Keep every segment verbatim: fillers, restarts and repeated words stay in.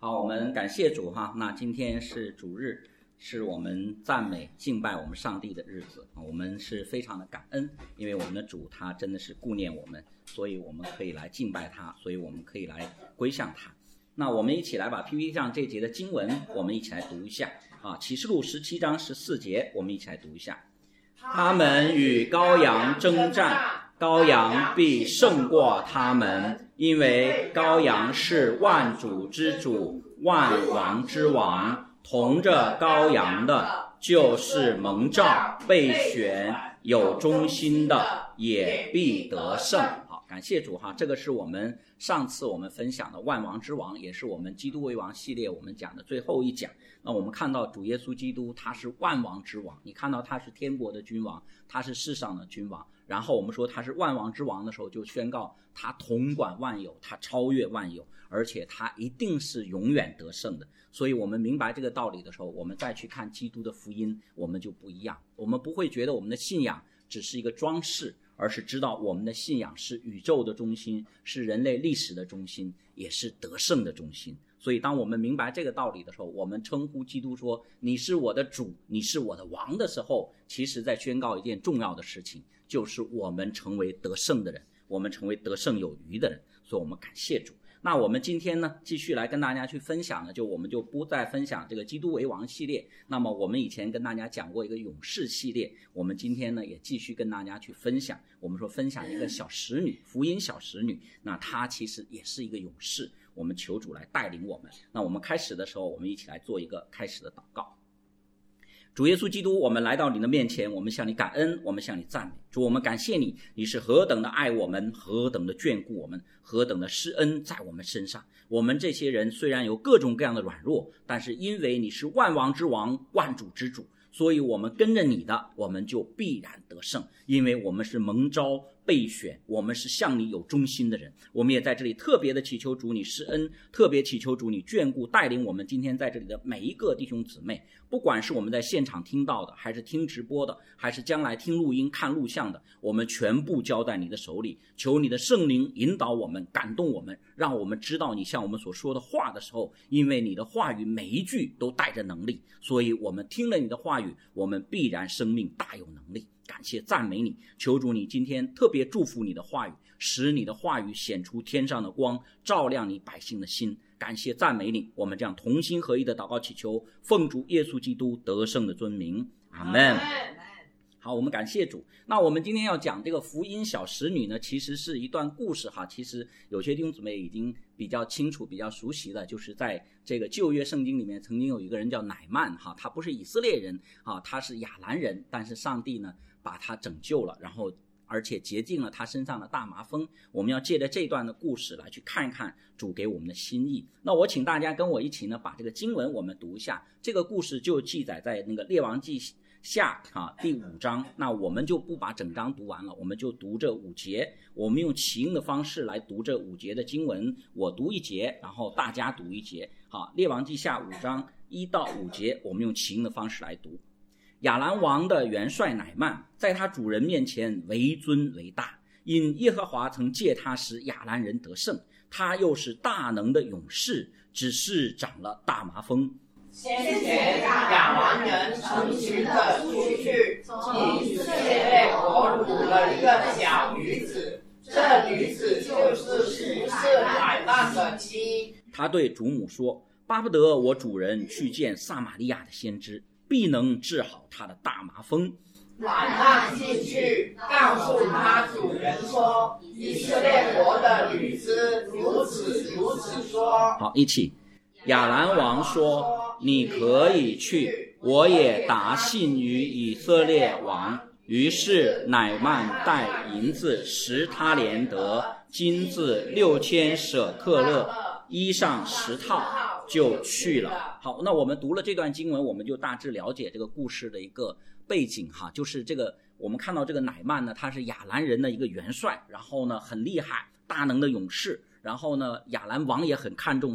好，我们感谢主哈。那今天是主日，是我们赞美敬拜我们上帝的日子，我们是非常的感恩，因为我们的主他真的是顾念我们，所以我们可以来敬拜他，所以我们可以来归向他。那我们一起来把 P P T 上这节的经文我们一起来读一下啊，启示录十七章十四节，我们一起来读一下。他们与羔羊征战，羔羊必胜过他们，因为羔羊是万主之主，万王之王，同着羔羊的就是蒙召被选有忠心的，也必得胜。好，感谢主哈，这个是我们上次我们分享的万王之王，也是我们基督为王系列我们讲的最后一讲。那我们看到主耶稣基督他是万王之王，你看到他是天国的君王，他是世上的君王，然后我们说他是万王之王的时候，就宣告他统管万有，他超越万有，而且他一定是永远得胜的。所以我们明白这个道理的时候，我们再去看基督的福音，我们就不一样，我们不会觉得我们的信仰只是一个装饰，而是知道我们的信仰是宇宙的中心，是人类历史的中心，也是得胜的中心。所以当我们明白这个道理的时候，我们称呼基督说你是我的主，你是我的王的时候，其实在宣告一件重要的事情，就是我们成为得胜的人，我们成为得胜有余的人。所以我们感谢主。那我们今天呢，继续来跟大家去分享呢，就我们就不再分享这个基督为王系列。那么我们以前跟大家讲过一个勇士系列，我们今天呢也继续跟大家去分享。我们说分享一个小使女，福音小使女，那她其实也是一个勇士。我们求主来带领我们。那我们开始的时候，我们一起来做一个开始的祷告。主耶稣基督，我们来到你的面前，我们向你感恩，我们向你赞美。主，我们感谢你，你是何等的爱我们，何等的眷顾我们，何等的施恩在我们身上。我们这些人虽然有各种各样的软弱，但是因为你是万王之王，万主之主，所以我们跟着你的，我们就必然得胜，因为我们是蒙召备选，我们是向你有忠心的人。我们也在这里特别的祈求主你施恩，特别祈求主你眷顾带领我们今天在这里的每一个弟兄姊妹，不管是我们在现场听到的，还是听直播的，还是将来听录音看录像的，我们全部交在你的手里。求你的圣灵引导我们，感动我们，让我们知道你向我们所说的话的时候，因为你的话语每一句都带着能力，所以我们听了你的话语，我们必然生命大有能力。感谢赞美你，求主你今天特别祝福你的话语，使你的话语显出天上的光，照亮你百姓的心。感谢赞美你，我们这样同心合一的祷告祈求，奉主耶稣基督得胜的尊名，阿们。好，我们感谢主。那我们今天要讲这个福音小使女呢，其实是一段故事哈。其实有些弟兄姊妹已经比较清楚比较熟悉的，就是在这个旧约圣经里面曾经有一个人叫乃曼哈，他不是以色列人啊，他是亚兰人，但是上帝呢把他拯救了，然后而且洁净了他身上的大麻风。我们要借着这段的故事来去看一看主给我们的心意。那我请大家跟我一起呢把这个经文我们读一下。这个故事就记载在那个列王记下啊第五章，那我们就不把整章读完了，我们就读这五节，我们用起应的方式来读这五节的经文，我读一节，然后大家读一节。好，列王记下五章一到五节，我们用起应的方式来读。亚兰王的元帅乃曼在他主人面前为尊为大，因耶和华曾借他使亚兰人得胜，他又是大能的勇士，只是长了大麻风。 先前亚兰人成群的出去，从以色列国掳了一个小女子，这女子就是服侍乃曼的妻。 他对主母说，巴不得我主人去见撒玛利亚的先知，必能治好他的大麻风。 乃曼进去告诉他主人说，以色列国的女子如此如此说。 好，一起。亚兰王说，你可以去，我也答信于以色列王。于是乃曼带银子十他连得，金子六千舍克勒，衣裳十套，就去了。好，那我们读了这段经文，我们就大致了解这个故事的一个背景哈，就是这个我们看到这个乃曼呢，他是亚兰人的一个元帅，然后呢很厉害，大能的勇士，然后呢亚兰王也很看重他，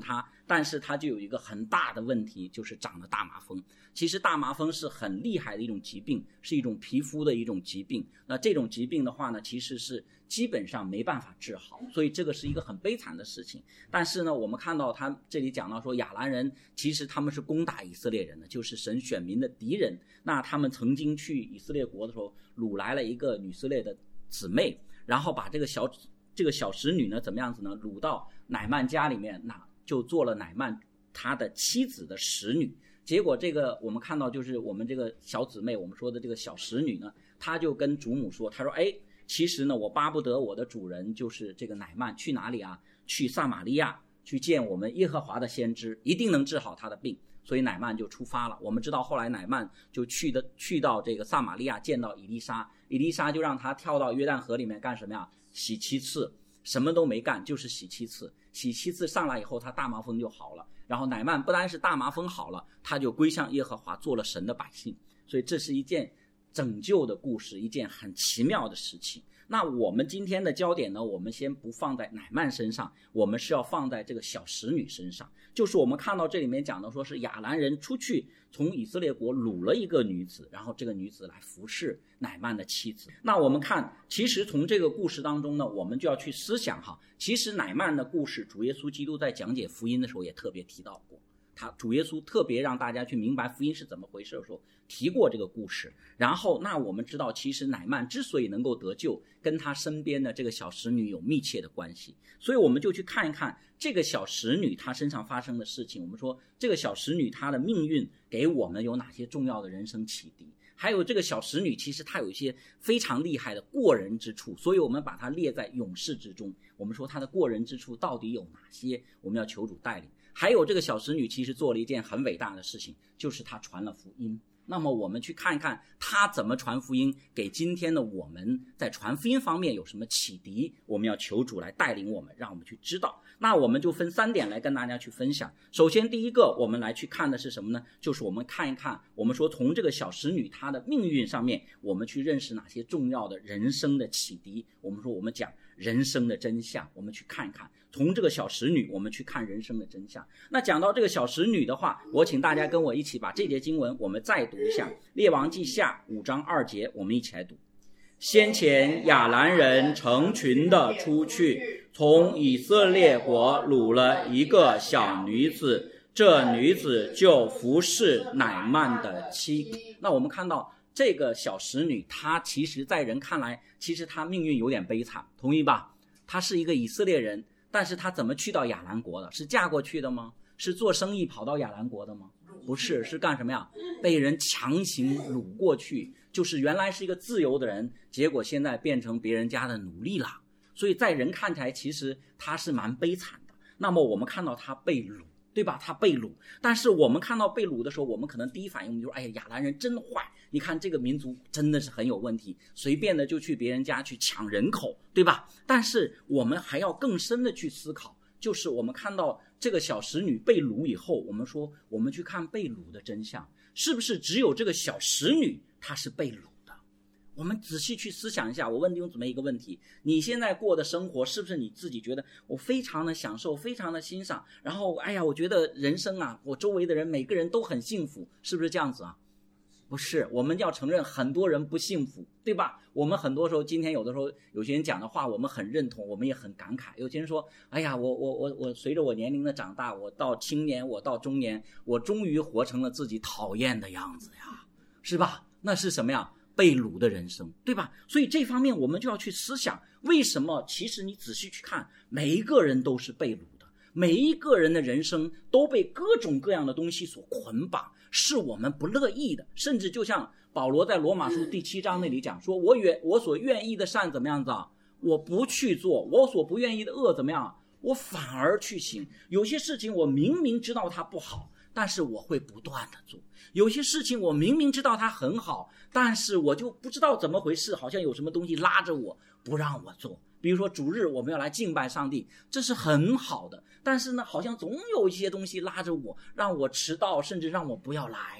但是它就有一个很大的问题，就是长了大麻风。其实大麻风是很厉害的一种疾病，是一种皮肤的一种疾病。那这种疾病的话呢，其实是基本上没办法治好，所以这个是一个很悲惨的事情。但是呢，我们看到他这里讲到说，亚兰人其实他们是攻打以色列人的，就是神选民的敌人。那他们曾经去以色列国的时候，掳来了一个以色列的姊妹，然后把这个小这个小使女呢怎么样子呢，掳到乃曼家里面，那就做了乃曼他的妻子的使女。结果这个我们看到，就是我们这个小姊妹，我们说的这个小使女呢，她就跟主母说，她说哎，其实呢我巴不得我的主人就是这个乃曼去哪里啊，去撒玛利亚去见我们耶和华的先知，一定能治好他的病。所以乃曼就出发了。我们知道后来乃曼就去的去到这个撒玛利亚，见到以利沙，以利沙就让他跳到约旦河里面干什么呀？洗七次，什么都没干，就是洗七次。洗七次上来以后，他大麻风就好了。然后乃曼不单是大麻风好了，他就归向耶和华，做了神的百姓。所以这是一件拯救的故事，一件很奇妙的事情。那我们今天的焦点呢，我们先不放在乃曼身上，我们是要放在这个小使女身上。就是我们看到这里面讲的，说是亚兰人出去从以色列国掳了一个女子，然后这个女子来服侍乃曼的妻子。那我们看，其实从这个故事当中呢，我们就要去思想哈，其实乃曼的故事，主耶稣基督在讲解福音的时候也特别提到过。他主耶稣特别让大家去明白福音是怎么回事的时候提过这个故事。然后那我们知道，其实乃曼之所以能够得救，跟他身边的这个小使女有密切的关系。所以我们就去看一看这个小使女她身上发生的事情。我们说这个小使女她的命运给我们有哪些重要的人生启迪，还有这个小使女其实她有一些非常厉害的过人之处，所以我们把它列在勇士之中。我们说她的过人之处到底有哪些，我们要求主带领。还有这个小使女其实做了一件很伟大的事情，就是她传了福音。那么我们去看一看她怎么传福音，给今天的我们在传福音方面有什么启迪，我们要求主来带领我们，让我们去知道。那我们就分三点来跟大家去分享。首先第一个我们来去看的是什么呢？就是我们看一看，我们说从这个小使女她的命运上面，我们去认识哪些重要的人生的启迪。我们说我们讲人生的真相，我们去看一看，从这个小使女我们去看人生的真相。那讲到这个小使女的话，我请大家跟我一起把这节经文我们再读一下，列王记下五章二节，我们一起来读。先前亚兰人成群的出去，从以色列国掳了一个小女子，这女子就服侍乃曼的妻。那我们看到这个小使女，她其实在人看来，其实她命运有点悲惨，同意吧？她是一个以色列人，但是她怎么去到亚兰国的？是嫁过去的吗？是做生意跑到亚兰国的吗？不是，是干什么呀？被人强行掳过去，就是原来是一个自由的人，结果现在变成别人家的奴隶了。所以在人看起来，其实他是蛮悲惨的。那么我们看到他被掳，对吧？他被掳，但是我们看到被掳的时候，我们可能第一反应我们就说，哎呀，亚兰人真坏，你看这个民族真的是很有问题，随便的就去别人家去抢人口，对吧？但是我们还要更深的去思考，就是我们看到这个小使女被掳以后，我们说我们去看被掳的真相，是不是只有这个小使女她是被掳的？我们仔细去思想一下。我问弟兄姊妹一个问题，你现在过的生活是不是你自己觉得我非常的享受，非常的欣赏，然后哎呀我觉得人生啊，我周围的人每个人都很幸福，是不是这样子啊？不是，我们要承认很多人不幸福，对吧？我们很多时候今天有的时候有些人讲的话我们很认同，我们也很感慨。有些人说，哎呀我我我我随着我年龄的长大，我到青年，我到中年，我终于活成了自己讨厌的样子呀，是吧？那是什么呀？被掳的人生，对吧？所以这方面我们就要去思想，为什么其实你仔细去看，每一个人都是被掳的，每一个人的人生都被各种各样的东西所捆绑，是我们不乐意的。甚至就像保罗在罗马书第七章那里讲说，我愿我所愿意的善怎么样子啊？我不去做，我所不愿意的恶怎么样？我反而去行。有些事情我明明知道它不好，但是我会不断的做。有些事情我明明知道它很好，但是我就不知道怎么回事，好像有什么东西拉着我不让我做。比如说主日我们要来敬拜上帝，这是很好的，但是呢好像总有一些东西拉着我，让我迟到，甚至让我不要来。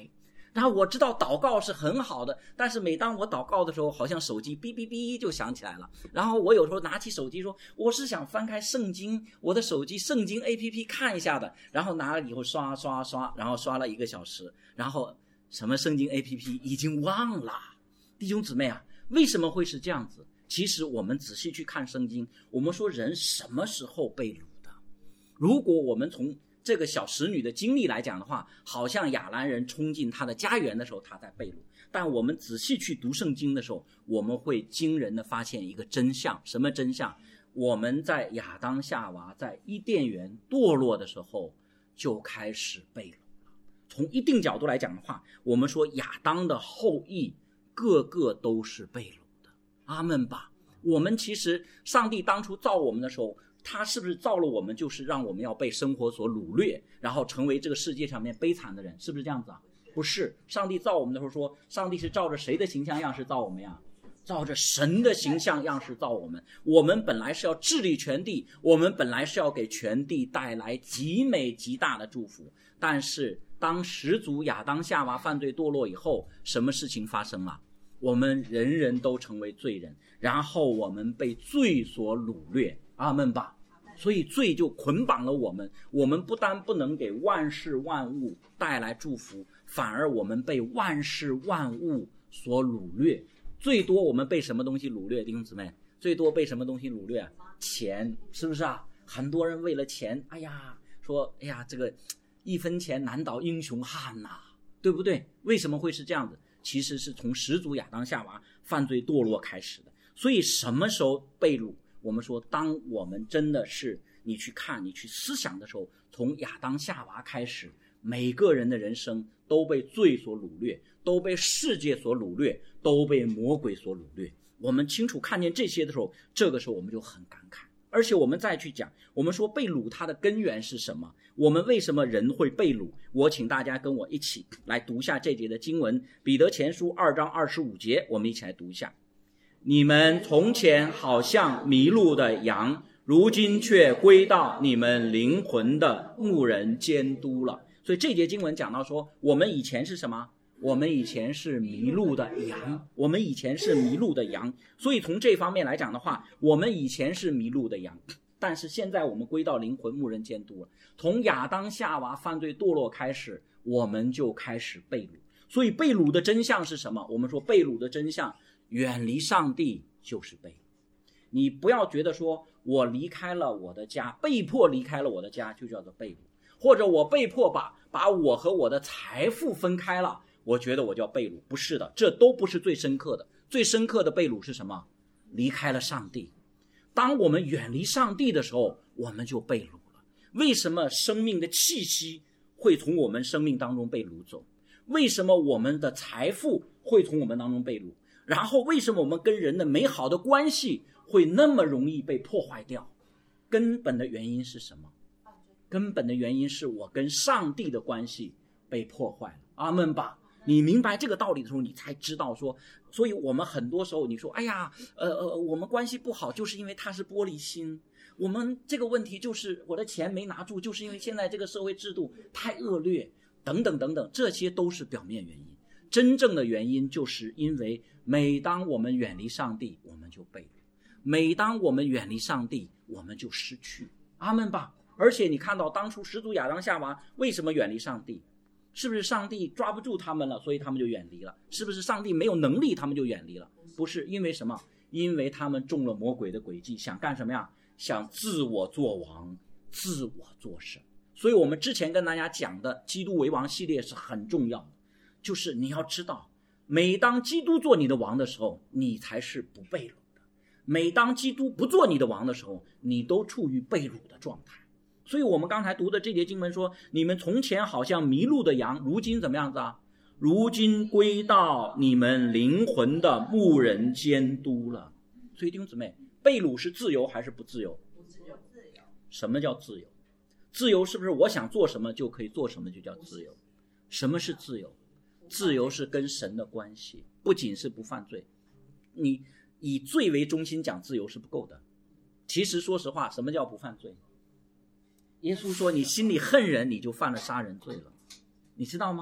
然后我知道祷告是很好的，但是每当我祷告的时候，好像手机哔哔哔就响起来了。然后我有时候拿起手机说，我是想翻开圣经，我的手机圣经 A P P 看一下的。然后拿了以后刷刷刷，然后刷了一个小时，然后什么圣经 A P P 已经忘了。弟兄姊妹啊，为什么会是这样子？其实我们仔细去看圣经，我们说人什么时候被掳的？如果我们从这个小使女的经历来讲的话，好像亚兰人冲进他的家园的时候他在被掳，但我们仔细去读圣经的时候，我们会惊人的发现一个真相。什么真相？我们在亚当夏娃在伊甸园堕落的时候就开始被掳了。从一定角度来讲的话，我们说亚当的后裔个个都是被掳的。阿们吧。我们其实上帝当初造我们的时候，他是不是造了我们就是让我们要被生活所掳掠，然后成为这个世界上面悲惨的人？是不是这样子啊？不是，上帝造我们的时候说，上帝是照着谁的形象样式造我们呀？照着神的形象样式造我们。我们本来是要治理全地，我们本来是要给全地带来极美极大的祝福，但是当始祖亚当夏娃犯罪堕落以后，什么事情发生了？我们人人都成为罪人，然后我们被罪所掳掠。阿们吧。所以罪就捆绑了我们，我们不但不能给万事万物带来祝福，反而我们被万事万物所掳掠。最多我们被什么东西掳掠？弟兄姊妹，最多被什么东西掳掠？钱，是不是啊？很多人为了钱，哎呀，说哎呀，这个一分钱难倒英雄汉呐、啊，对不对？为什么会是这样子？其实是从始祖亚当夏娃犯罪堕落开始的。所以什么时候被掳？我们说当我们真的是你去看你去思想的时候，从亚当夏娃开始，每个人的人生都被罪所掳掠，都被世界所掳掠，都被魔鬼所掳掠。我们清楚看见这些的时候，这个时候我们就很感慨。而且我们再去讲，我们说被掳它的根源是什么？我们为什么人会被掳？我请大家跟我一起来读一下这节的经文，彼得前书二章二十五节，我们一起来读一下。你们从前好像迷路的羊，如今却归到你们灵魂的牧人监督了。所以这节经文讲到说，我们以前是什么？我们以前是迷路的羊，我们以前是迷路的羊。所以从这方面来讲的话，我们以前是迷路的羊，但是现在我们归到灵魂牧人监督了。从亚当夏娃犯罪堕落开始，我们就开始被掳。所以被掳的真相是什么？我们说被掳的真相，远离上帝就是被掳。你不要觉得说我离开了我的家，被迫离开了我的家就叫做被掳，或者我被迫把把我和我的财富分开了，我觉得我叫被掳。不是的，这都不是最深刻的。最深刻的被掳是什么？离开了上帝。当我们远离上帝的时候，我们就被掳了。为什么生命的气息会从我们生命当中被掳走？为什么我们的财富会从我们当中被掳？然后为什么我们跟人的美好的关系会那么容易被破坏掉？根本的原因是什么？根本的原因是我跟上帝的关系被破坏了。阿们吧。你明白这个道理的时候，你才知道说，所以我们很多时候你说哎呀呃呃我们关系不好，就是因为他是玻璃心。我们这个问题就是我的钱没拿住，就是因为现在这个社会制度太恶劣，等等等等，这些都是表面原因。真正的原因就是因为每当我们远离上帝，我们就被掳；每当我们远离上帝，我们就失去。阿们吧。而且你看到当初始祖亚当夏娃为什么远离上帝？是不是上帝抓不住他们了，所以他们就远离了？是不是上帝没有能力他们就远离了？不是，因为什么？因为他们中了魔鬼的诡计，想干什么呀？想自我做王，自我做神。所以我们之前跟大家讲的基督为王系列是很重要的，就是你要知道，每当基督做你的王的时候，你才是不被掳的；每当基督不做你的王的时候，你都处于被掳的状态。所以我们刚才读的这节经文说，你们从前好像迷路的羊，如今怎么样子啊？如今归到你们灵魂的牧人监督了。所以弟兄姊妹，被掳是自由还是不自由？ 不自由。 什么叫自由？自由是不是我想做什么就可以做什么就叫自由？什么是自由？自由是跟神的关系，不仅是不犯罪。你以罪为中心讲自由是不够的。其实说实话，什么叫不犯罪？耶稣说你心里恨人，你就犯了杀人罪了，你知道吗？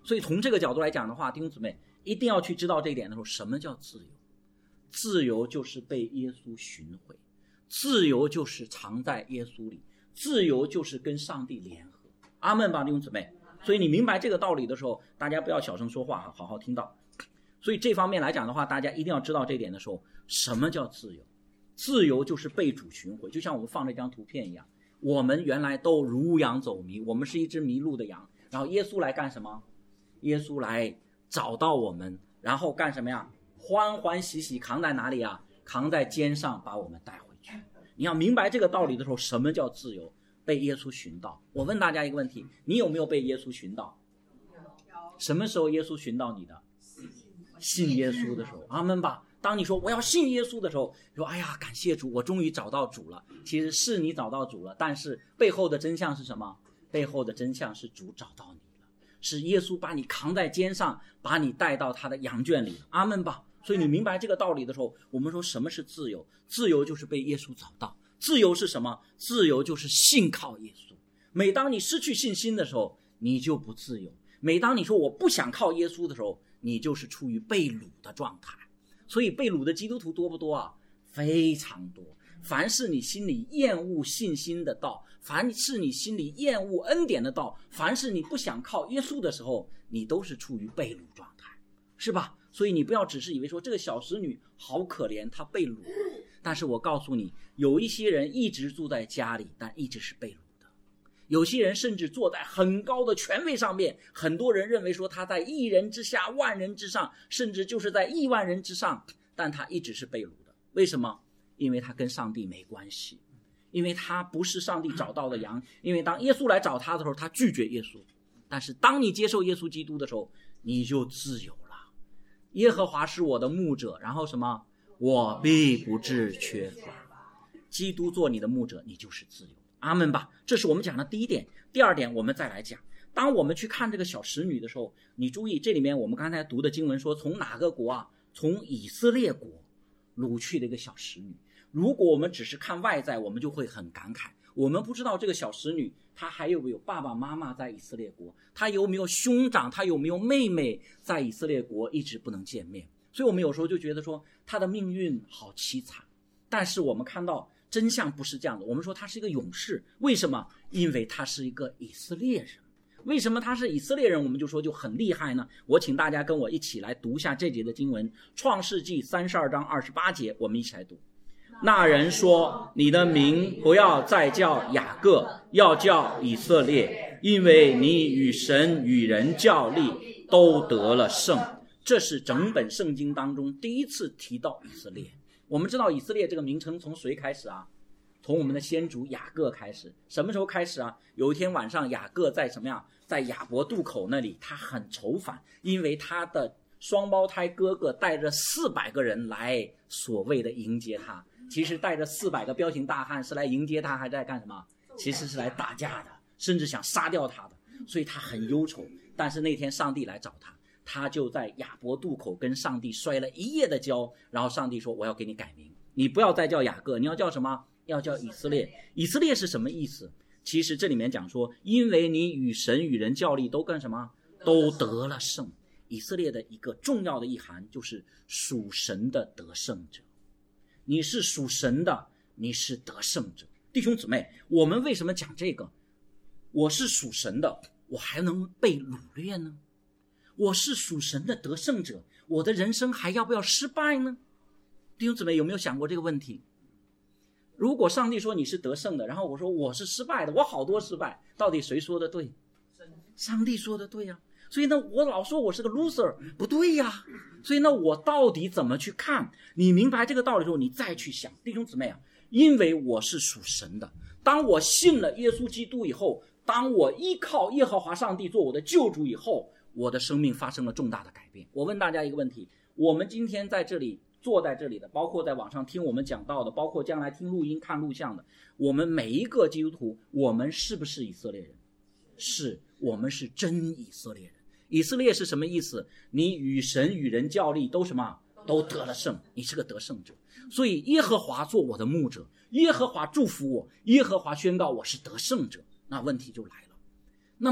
所以从这个角度来讲的话，弟兄姊妹一定要去知道这一点的时候，什么叫自由？自由就是被耶稣寻回，自由就是藏在耶稣里，自由就是跟上帝联合。阿们吧，弟兄姊妹。所以你明白这个道理的时候，大家不要小声说话，好好听到。所以这方面来讲的话，大家一定要知道这一点的时候，什么叫自由？自由就是被主寻回，就像我们放这张图片一样，我们原来都如羊走迷，我们是一只迷路的羊，然后耶稣来干什么？耶稣来找到我们，然后干什么呀？欢欢喜喜扛在哪里啊？扛在肩上把我们带回去。你要明白这个道理的时候，什么叫自由？被耶稣寻到。我问大家一个问题，你有没有被耶稣寻到？什么时候耶稣寻到你的？信耶稣的时候。阿们吧。当你说我要信耶稣的时候，说哎呀感谢主，我终于找到主了。其实是你找到主了，但是背后的真相是什么？背后的真相是主找到你了，是耶稣把你扛在肩上，把你带到他的羊圈里。阿们吧。所以你明白这个道理的时候，我们说什么是自由？自由就是被耶稣找到。自由是什么？自由就是信靠耶稣。每当你失去信心的时候，你就不自由。每当你说我不想靠耶稣的时候，你就是处于被掳的状态。所以被掳的基督徒多不多啊？非常多。凡是你心里厌恶信心的道，凡是你心里厌恶恩典的道，凡是你不想靠耶稣的时候，你都是处于被掳状态，是吧？所以你不要只是以为说这个小使女好可怜，她被掳。但是我告诉你，有一些人一直住在家里，但一直是被掳的。有些人甚至坐在很高的权位上面，很多人认为说他在一人之下万人之上，甚至就是在亿万人之上，但他一直是被掳的。为什么？因为他跟上帝没关系，因为他不是上帝找到的羊。因为当耶稣来找他的时候，他拒绝耶稣。但是当你接受耶稣基督的时候，你就自由了。耶和华是我的牧者，然后什么？我必不致缺乏。基督做你的牧者，你就是自由。阿们吧。这是我们讲的第一点。第二点我们再来讲，当我们去看这个小使女的时候，你注意这里面我们刚才读的经文说，从哪个国啊？从以色列国掳去的一个小使女。如果我们只是看外在，我们就会很感慨，我们不知道这个小使女她还有没有爸爸妈妈在以色列国，她有没有兄长，她有没有妹妹在以色列国一直不能见面。所以我们有时候就觉得说她的命运好凄惨。但是我们看到真相不是这样的，我们说她是一个勇士。为什么？因为她是一个以色列人。为什么他是以色列人？我们就说就很厉害呢。我请大家跟我一起来读一下这节的经文，创世纪三十二章二十八节，我们一起来读。那人说，你的名不要再叫雅各，要叫以色列，因为你与神与人较力，都得了胜。这是整本圣经当中第一次提到以色列。我们知道以色列这个名称从谁开始啊？从我们的先祖雅各开始。什么时候开始啊？有一天晚上，雅各在什么样？在雅博渡口那里，他很愁烦，因为他的双胞胎哥哥带着四百个人来所谓的迎接他。其实带着四百个彪形大汉是来迎接他，还在干什么？其实是来打架的，甚至想杀掉他的。所以他很忧愁。但是那天上帝来找他，他就在雅博渡口跟上帝摔了一夜的跤。然后上帝说，我要给你改名，你不要再叫雅各，你要叫什么？要叫以色列。以色列是什么意思？其实这里面讲说，因为你与神与人较力，都干什么？都得了胜。以色列的一个重要的意涵就是属神的得胜者。你是属神的，你是得胜者。弟兄姊妹，我们为什么讲这个？我是属神的，我还能被掳掠呢？我是属神的得胜者，我的人生还要不要失败呢？弟兄姊妹，有没有想过这个问题？如果上帝说你是得胜的，然后我说我是失败的，我好多失败，到底谁说的对？上帝说的对呀、啊。所以呢，我老说我是个 loser， 不对呀、啊。所以呢，我到底怎么去看？你明白这个道理之后，你再去想。弟兄姊妹啊，因为我是属神的，当我信了耶稣基督以后，当我依靠耶和华上帝做我的救主以后，我的生命发生了重大的改变。我问大家一个问题，我们今天在这里坐在这里的，包括在网上听我们讲道的，包括将来听录音看录像的，我们每一个基督徒，我们是不是以色列人？是，我们是真以色列人。以色列是什么意思？你与神与人较力，都什么？都得了胜，你是个得胜者。所以耶和华做我的牧者，耶和华祝福我，耶和华宣告我是得胜者。那问题就来了，那么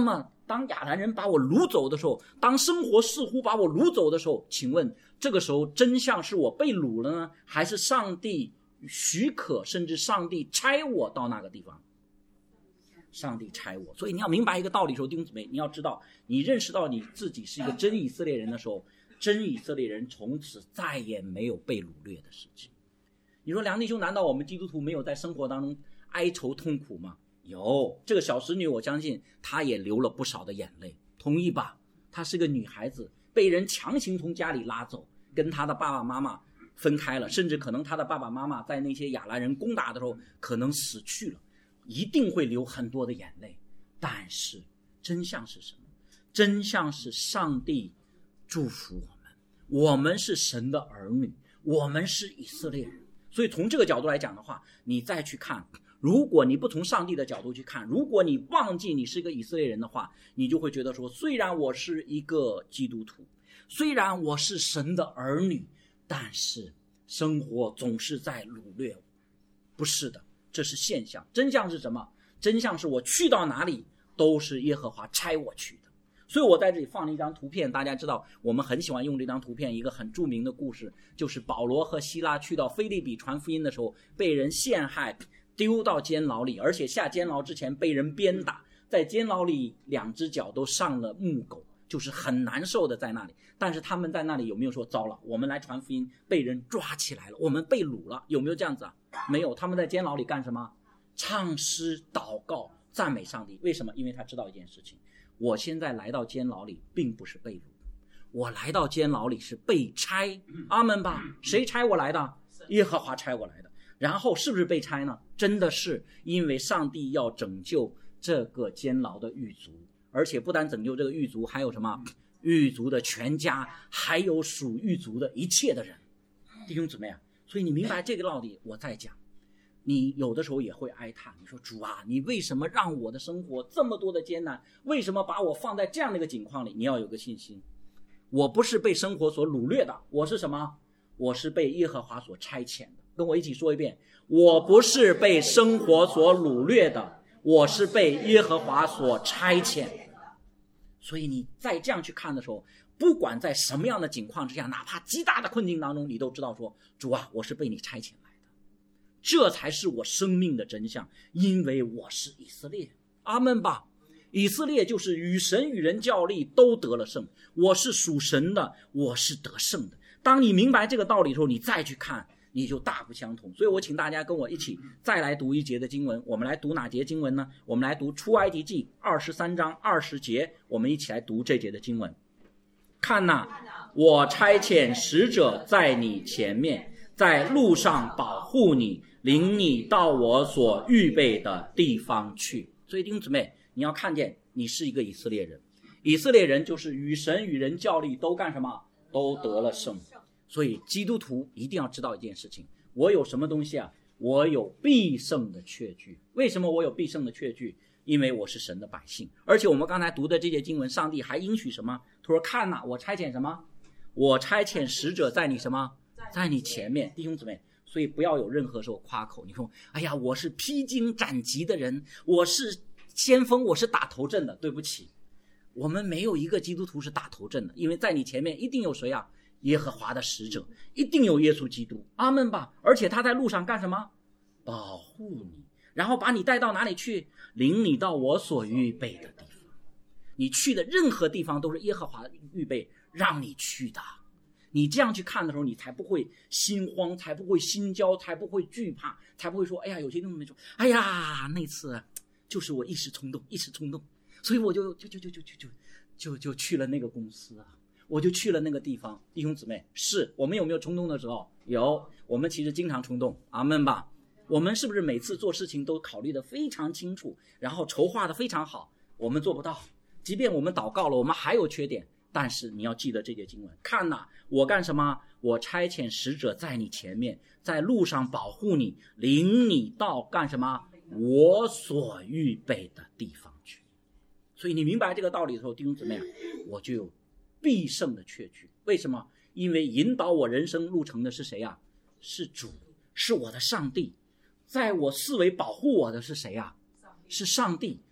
当亚兰人把我掳走的时候，当生活似乎把我掳走的时候，请问这个时候真相是我被掳了呢，还是上帝许可甚至上帝差我到那个地方？上帝差我。所以你要明白一个道理的时候，弟兄姊妹，你要知道，你认识到你自己是一个真以色列人的时候，真以色列人从此再也没有被掳掠的事情。你说梁弟兄，难道我们基督徒没有在生活当中哀愁痛苦吗？有。这个小使女，我相信她也流了不少的眼泪，同意吧？她是个女孩子，被人强行从家里拉走，跟她的爸爸妈妈分开了，甚至可能她的爸爸妈妈在那些亚兰人攻打的时候可能死去了，一定会流很多的眼泪。但是真相是什么？真相是上帝祝福我们，我们是神的儿女，我们是以色列人。所以从这个角度来讲的话，你再去看，如果你不从上帝的角度去看，如果你忘记你是一个以色列人的话，你就会觉得说，虽然我是一个基督徒，虽然我是神的儿女，但是生活总是在掳掠我。不是的，这是现象。真相是什么？真相是我去到哪里都是耶和华差我去的。所以我在这里放了一张图片，大家知道我们很喜欢用这张图片，一个很著名的故事，就是保罗和希拉去到腓立比传福音的时候，被人陷害，丢到监牢里，而且下监牢之前被人鞭打，在监牢里两只脚都上了木狗，就是很难受的在那里。但是他们在那里有没有说，糟了，我们来传福音被人抓起来了，我们被掳了？有没有这样子啊？没有。他们在监牢里干什么？唱诗祷告赞美上帝。为什么？因为他知道一件事情，我现在来到监牢里并不是被掳，我来到监牢里是被差。阿们吧。谁差我来的？耶和华差我来的。然后是不是被差呢？真的是，因为上帝要拯救这个监牢的狱卒，而且不单拯救这个狱卒，还有什么？狱卒的全家，还有属狱卒的一切的人。弟兄姊妹啊，所以你明白这个道理，我再讲。你有的时候也会哀叹，你说主啊，你为什么让我的生活这么多的艰难？为什么把我放在这样的一个境况里？你要有个信心，我不是被生活所掳掠的，我是什么？我是被耶和华所差遣的。跟我一起说一遍，我不是被生活所掳掠的，我是被耶和华所差遣的。所以你再这样去看的时候，不管在什么样的境况之下，哪怕极大的困境当中，你都知道说，主啊，我是被你差遣来的，这才是我生命的真相，因为我是以色列。阿们吧。以色列就是与神与人较力都得了胜，我是属神的，我是得胜的。当你明白这个道理的时候，你再去看，你就大不相同。所以我请大家跟我一起再来读一节的经文。我们来读哪节经文呢？我们来读出埃及记二十三章二十节，我们一起来读这节的经文。看哪，我差遣使者在你前面，在路上保护你，领你到我所预备的地方去。所以弟兄姊妹，你要看见你是一个以色列人，以色列人就是与神与人较力都干什么？都得了胜。所以基督徒一定要知道一件事情，我有什么东西啊？我有必胜的确据。为什么我有必胜的确据？因为我是神的百姓。而且我们刚才读的这节经文，上帝还应许什么？他说看哪，我差遣什么？我差遣使者在你什么？在你前面。弟兄姊妹，所以不要有任何时候夸口，你说哎呀，我是披荆斩棘的人，我是先锋，我是打头阵的。对不起，我们没有一个基督徒是打头阵的，因为在你前面一定有谁啊？耶和华的使者，一定有耶稣基督。阿们吧。而且他在路上干什么？保护你，然后把你带到哪里去？领你到我所预备的地方。你去的任何地方都是耶和华预备让你去的。你这样去看的时候，你才不会心慌，才不会心焦，才不会惧怕，才不会说哎呀，有些弟兄们说哎呀，那次就是我一时冲动一时冲动，所以我就就就就就就就就就去了那个公司啊，我就去了那个地方。弟兄姊妹，是我们有没有冲动的时候？有。我们其实经常冲动。阿们吧。我们是不是每次做事情都考虑得非常清楚，然后筹划得非常好？我们做不到。即便我们祷告了，我们还有缺点。但是你要记得这节经文，看哪，我干什么？我差遣使者在你前面，在路上保护你，领你到干什么？我所预备的地方去。所以你明白这个道理的时候，弟兄姊妹，我就有必胜的确据。为什么？因为引导我人生路程的是谁啊？是主，是我的上帝。在我四围保护我的是谁啊？是上帝。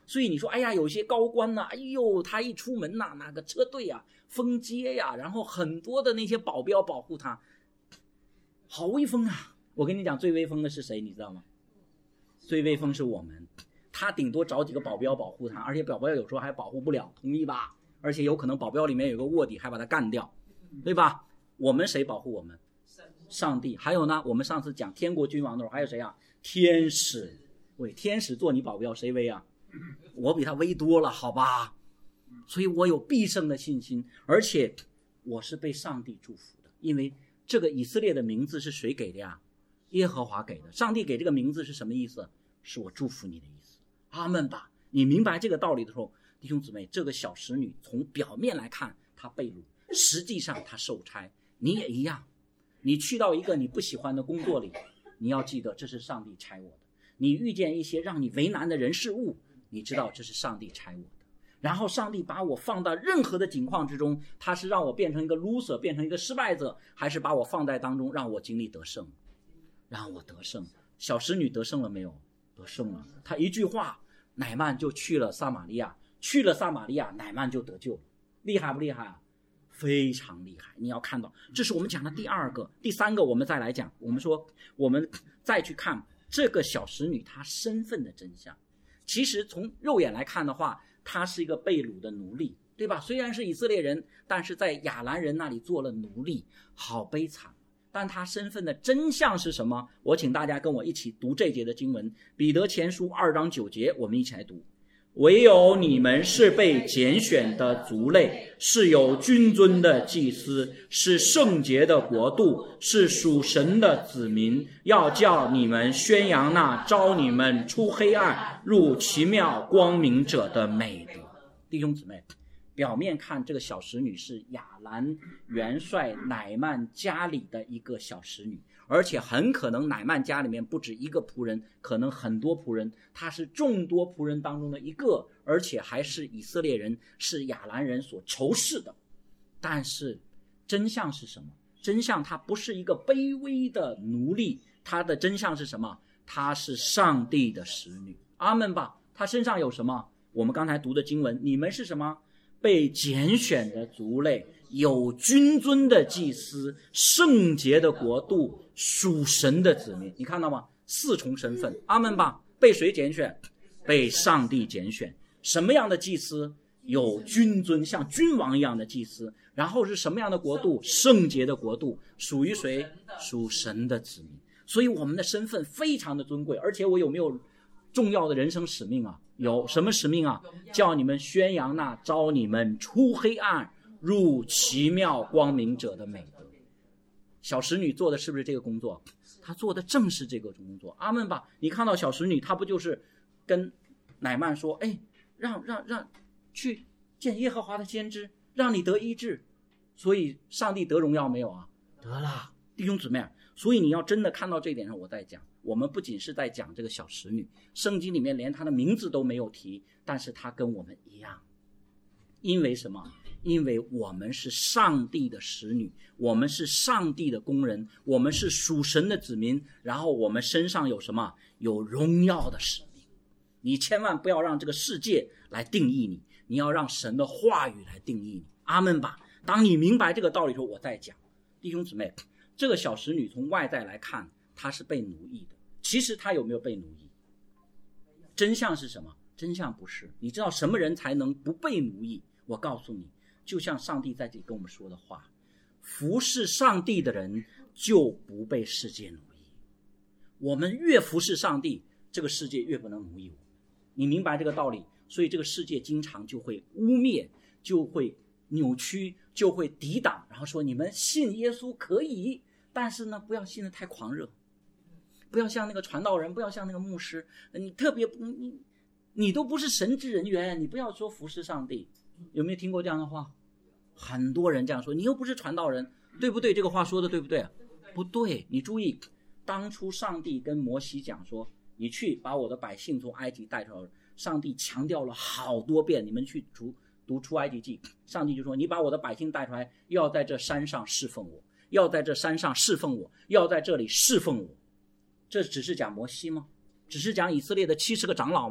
所以你说哎呀有些高官呐、啊，哎呦他一出门呐、啊，那个车队啊封街呀、啊，然后很多的那些保镖保护他，好威风啊。我跟你讲最威风的是谁你知道吗？最威风是我们，他顶多找几个保镖保护他，而且保镖有时候还保护不了，同意吧？而且有可能保镖里面有个卧底还把他干掉，对吧？我们谁保护我们？上帝。还有呢，我们上次讲天国君王的时候还有谁啊？天使。喂，天使做你保镖谁威啊？我比他威多了，好吧？所以我有必胜的信心，而且我是被上帝祝福的。因为这个以色列的名字是谁给的呀？耶和华给的。上帝给这个名字是什么意思？是我祝福你的意思。阿们吧。你明白这个道理的时候，弟兄姊妹，这个小使女从表面来看她被掳，实际上她受差。你也一样，你去到一个你不喜欢的工作里，你要记得这是上帝差我的。你遇见一些让你为难的人事物，你知道这是上帝差我的。然后上帝把我放到任何的境况之中，他是让我变成一个 loser， 变成一个失败者，还是把我放在当中让我经历得胜？让我得胜。小使女得胜了没有？得胜了。他一句话，乃曼就去了撒玛利亚，去了撒玛利亚，乃曼就得救了。厉害不厉害啊？非常厉害。你要看到，这是我们讲的第二个。第三个我们再来讲，我们说我们再去看这个小使女她身份的真相。其实从肉眼来看的话，她是一个被掳的奴隶，对吧？虽然是以色列人，但是在亚兰人那里做了奴隶，好悲惨。但她身份的真相是什么？我请大家跟我一起读这节的经文，彼得前书二章九节，我们一起来读。唯有你们是被拣选的族类，是有君尊的祭司，是圣洁的国度，是属神的子民，要叫你们宣扬那召你们出黑暗入奇妙光明者的美德。弟兄姊妹，表面看这个小使女是亚兰元帅乃曼家里的一个小使女，而且很可能乃曼家里面不止一个仆人，可能很多仆人，他是众多仆人当中的一个，而且还是以色列人，是亚兰人所仇视的。但是真相是什么？真相他不是一个卑微的奴隶，他的真相是什么？他是上帝的使女。阿们吧。他身上有什么？我们刚才读的经文，你们是什么？被拣选的族类，有君尊的祭司，圣洁的国度，属神的子民。你看到吗？四重身份。阿们吧。被谁拣选？被上帝拣选。什么样的祭司？有君尊，像君王一样的祭司。然后是什么样的国度？圣洁的国度。属于谁？属神的子民。所以我们的身份非常的尊贵。而且我有没有重要的人生使命啊？有。什么使命啊？叫你们宣扬那召你们出黑暗入奇妙光明者的美德。小使女做的是不是这个工作？她做的正是这个工作。阿们吧。你看到小使女，她不就是跟乃曼说，哎，让让让去见耶和华的先知，让你得医治。所以上帝得荣耀没有啊？得了。弟兄姊妹，所以你要真的看到这一点上，我在讲，我们不仅是在讲这个小使女，圣经里面连她的名字都没有提，但是她跟我们一样。因为什么？因为我们是上帝的使女，我们是上帝的工人，我们是属神的子民，然后我们身上有什么？有荣耀的使命。你千万不要让这个世界来定义你，你要让神的话语来定义你。阿们吧。当你明白这个道理的时候，我再讲。弟兄姊妹，这个小使女从外在来看，她是被奴役的。其实她有没有被奴役？真相是什么？真相不是。你知道什么人才能不被奴役？我告诉你，就像上帝在这里跟我们说的话，服侍上帝的人就不被世界奴役。我们越服侍上帝，这个世界越不能奴役我们。你明白这个道理？所以这个世界经常就会污蔑，就会扭曲，就会抵挡，然后说你们信耶稣可以，但是呢，不要信得太狂热，不要像那个传道人，不要像那个牧师，你特别你你都不是神职人员，你不要说服侍上帝。有没有听过这样的话？很多人这样说，你又不是传道人，对不对？这个话说的对不对？不对。你注意，当初上帝跟摩西讲说，你去把我的百姓从埃及带出来，上帝强调了好多遍，你们去读读出埃及记，上帝就说，你把我的百姓带出来，要在这山上侍奉我，要在这山上侍奉我，要在这里侍奉我。这只是讲摩西吗？只是讲以色列的七十个长老吗？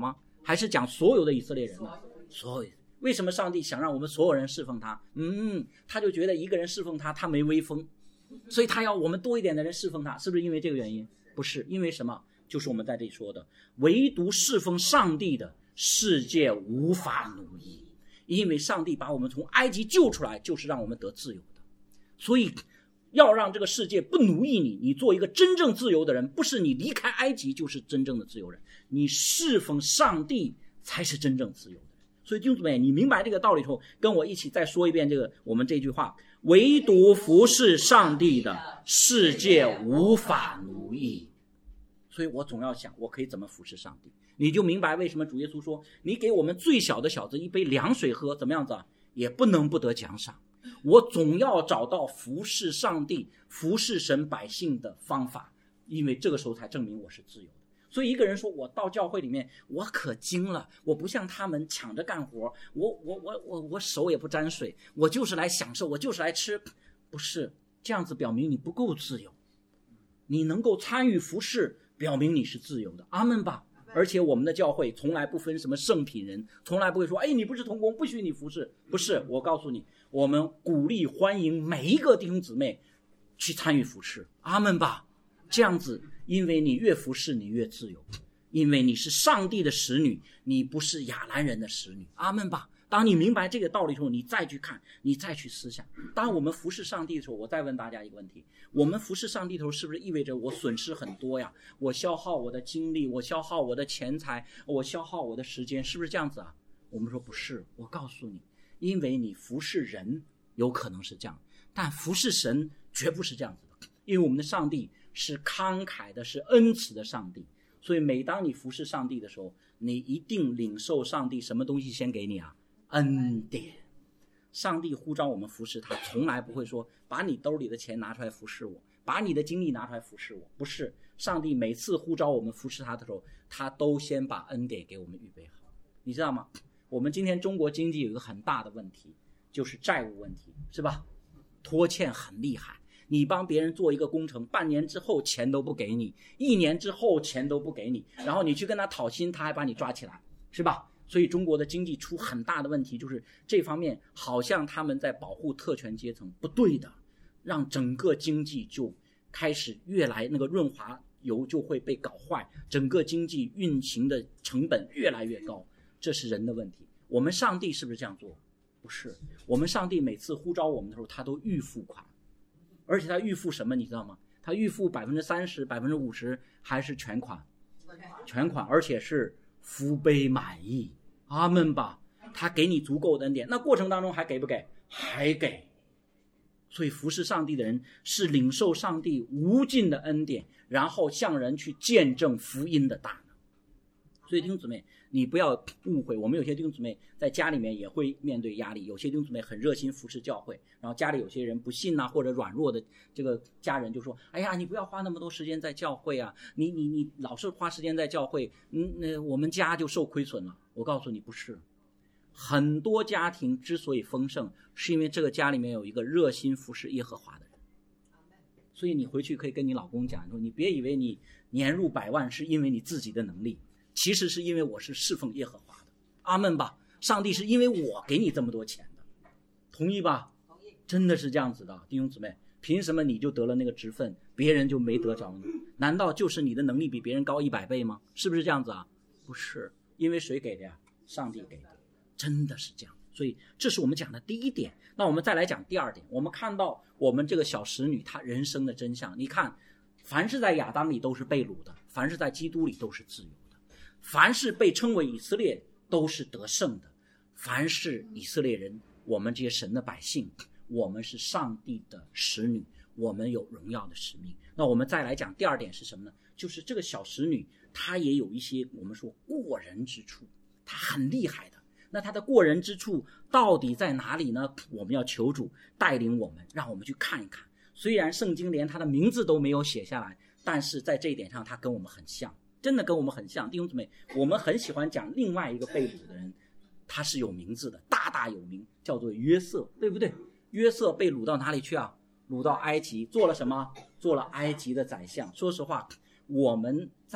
还是讲所有的以色列人呢？所有。为什么上帝想让我们所有人侍奉他？嗯，他就觉得一个人侍奉他，他没威风，所以他要我们多一点的人侍奉他，是不是因为这个原因？不是，因为什么？就是我们在这里说的，唯独侍奉上帝的世界无法奴役，因为上帝把我们从埃及救出来，就是让我们得自由的。所以要让这个世界不奴役你，你做一个真正自由的人，不是你离开埃及就是真正的自由人，你侍奉上帝才是真正自由的。所以弟兄姊妹，你明白这个道理后，跟我一起再说一遍这个我们这句话：唯独服侍上帝的世界无法奴役。所以我总要想，我可以怎么服侍上帝？你就明白为什么主耶稣说，你给我们最小的小子一杯凉水喝，怎么样子啊？也不能不得奖赏。我总要找到服侍上帝、服侍神百姓的方法，因为这个时候才证明我是自由的。所以一个人说，我到教会里面我可精了，我不像他们抢着干活，我我我我我手也不沾水，我就是来享受，我就是来吃。不是这样子，表明你不够自由。你能够参与服侍，表明你是自由的。阿们吧。而且我们的教会从来不分什么圣品人，从来不会说，哎，你不是同工不许你服侍。不是，我告诉你，我们鼓励欢迎每一个弟兄姊妹去参与服侍。阿们吧。这样子，因为你越服侍你越自由，因为你是上帝的使女，你不是亚兰人的使女。阿们吧。当你明白这个道理之后，你再去看，你再去思想。当我们服侍上帝的时候，我再问大家一个问题，我们服侍上帝的时候，是不是意味着我损失很多呀？我消耗我的精力，我消耗我的钱财，我消耗我的时间，是不是这样子啊？我们说不是。我告诉你，因为你服侍人有可能是这样，但服侍神绝不是这样子的。因为我们的上帝是慷慨的，是恩慈的上帝，所以每当你服侍上帝的时候，你一定领受上帝什么东西先给你啊？恩典。上帝呼召我们服侍他，从来不会说把你兜里的钱拿出来服侍我，把你的精力拿出来服侍我。不是，上帝每次呼召我们服侍他的时候，他都先把恩典给我们预备好。你知道吗？我们今天中国经济有一个很大的问题，就是债务问题，是吧？拖欠很厉害。你帮别人做一个工程，半年之后钱都不给你，一年之后钱都不给你，然后你去跟他讨薪，他还把你抓起来，是吧？所以中国的经济出很大的问题，就是这方面好像他们在保护特权阶层，不对的，让整个经济就开始越来那个润滑油就会被搞坏，整个经济运行的成本越来越高，这是人的问题。我们上帝是不是这样做？不是，我们上帝每次呼召我们的时候，他都预付款，而且他预付什么你知道吗？他预付百分之三十、百分之五十，还是全款？全款，而且是福杯满溢。阿们吧。他给你足够的恩典，那过程当中还给不给？还给。所以服侍上帝的人是领受上帝无尽的恩典，然后向人去见证福音的大能。所以弟兄姊妹，你不要误会，我们有些弟兄姊妹在家里面也会面对压力，有些弟兄姊妹很热心服侍教会，然后家里有些人不信啊或者软弱的这个家人就说，哎呀，你不要花那么多时间在教会啊，你你你老是花时间在教会，嗯，那我们家就受亏损了。我告诉你不是，很多家庭之所以丰盛，是因为这个家里面有一个热心服侍耶和华的人。所以你回去可以跟你老公讲说，你别以为你年入百万是因为你自己的能力，其实是因为我是侍奉耶和华的。阿们吧。上帝是因为我给你这么多钱的，同意吧？同意。真的是这样子的，弟兄姊妹，凭什么你就得了那个职分，别人就没得着呢？难道就是你的能力比别人高一百倍吗？是不是这样子啊？不是，因为谁给的呀？上帝给的，真的是这样。所以这是我们讲的第一点。那我们再来讲第二点，我们看到我们这个小使女她人生的真相。你看，凡是在亚当里都是被掳的，凡是在基督里都是自由的，凡是被称为以色列都是得胜的，凡是以色列人，我们这些神的百姓，我们是上帝的使女，我们有荣耀的使命。那我们再来讲第二点是什么呢？就是这个小使女她也有一些我们说过人之处，她很厉害的。那她的过人之处到底在哪里呢？我们要求主带领我们，让我们去看一看。虽然圣经连她的名字都没有写下来，但是在这一点上她跟我们很像，真的跟我们很像。弟兄姊妹，我们很喜欢讲另外一个被掳的人，他是有名字的，大大有名，叫做约瑟，对不对？约瑟被掳到哪里去啊？掳到埃及，做了什么？做了埃及的宰相。说实话，我们在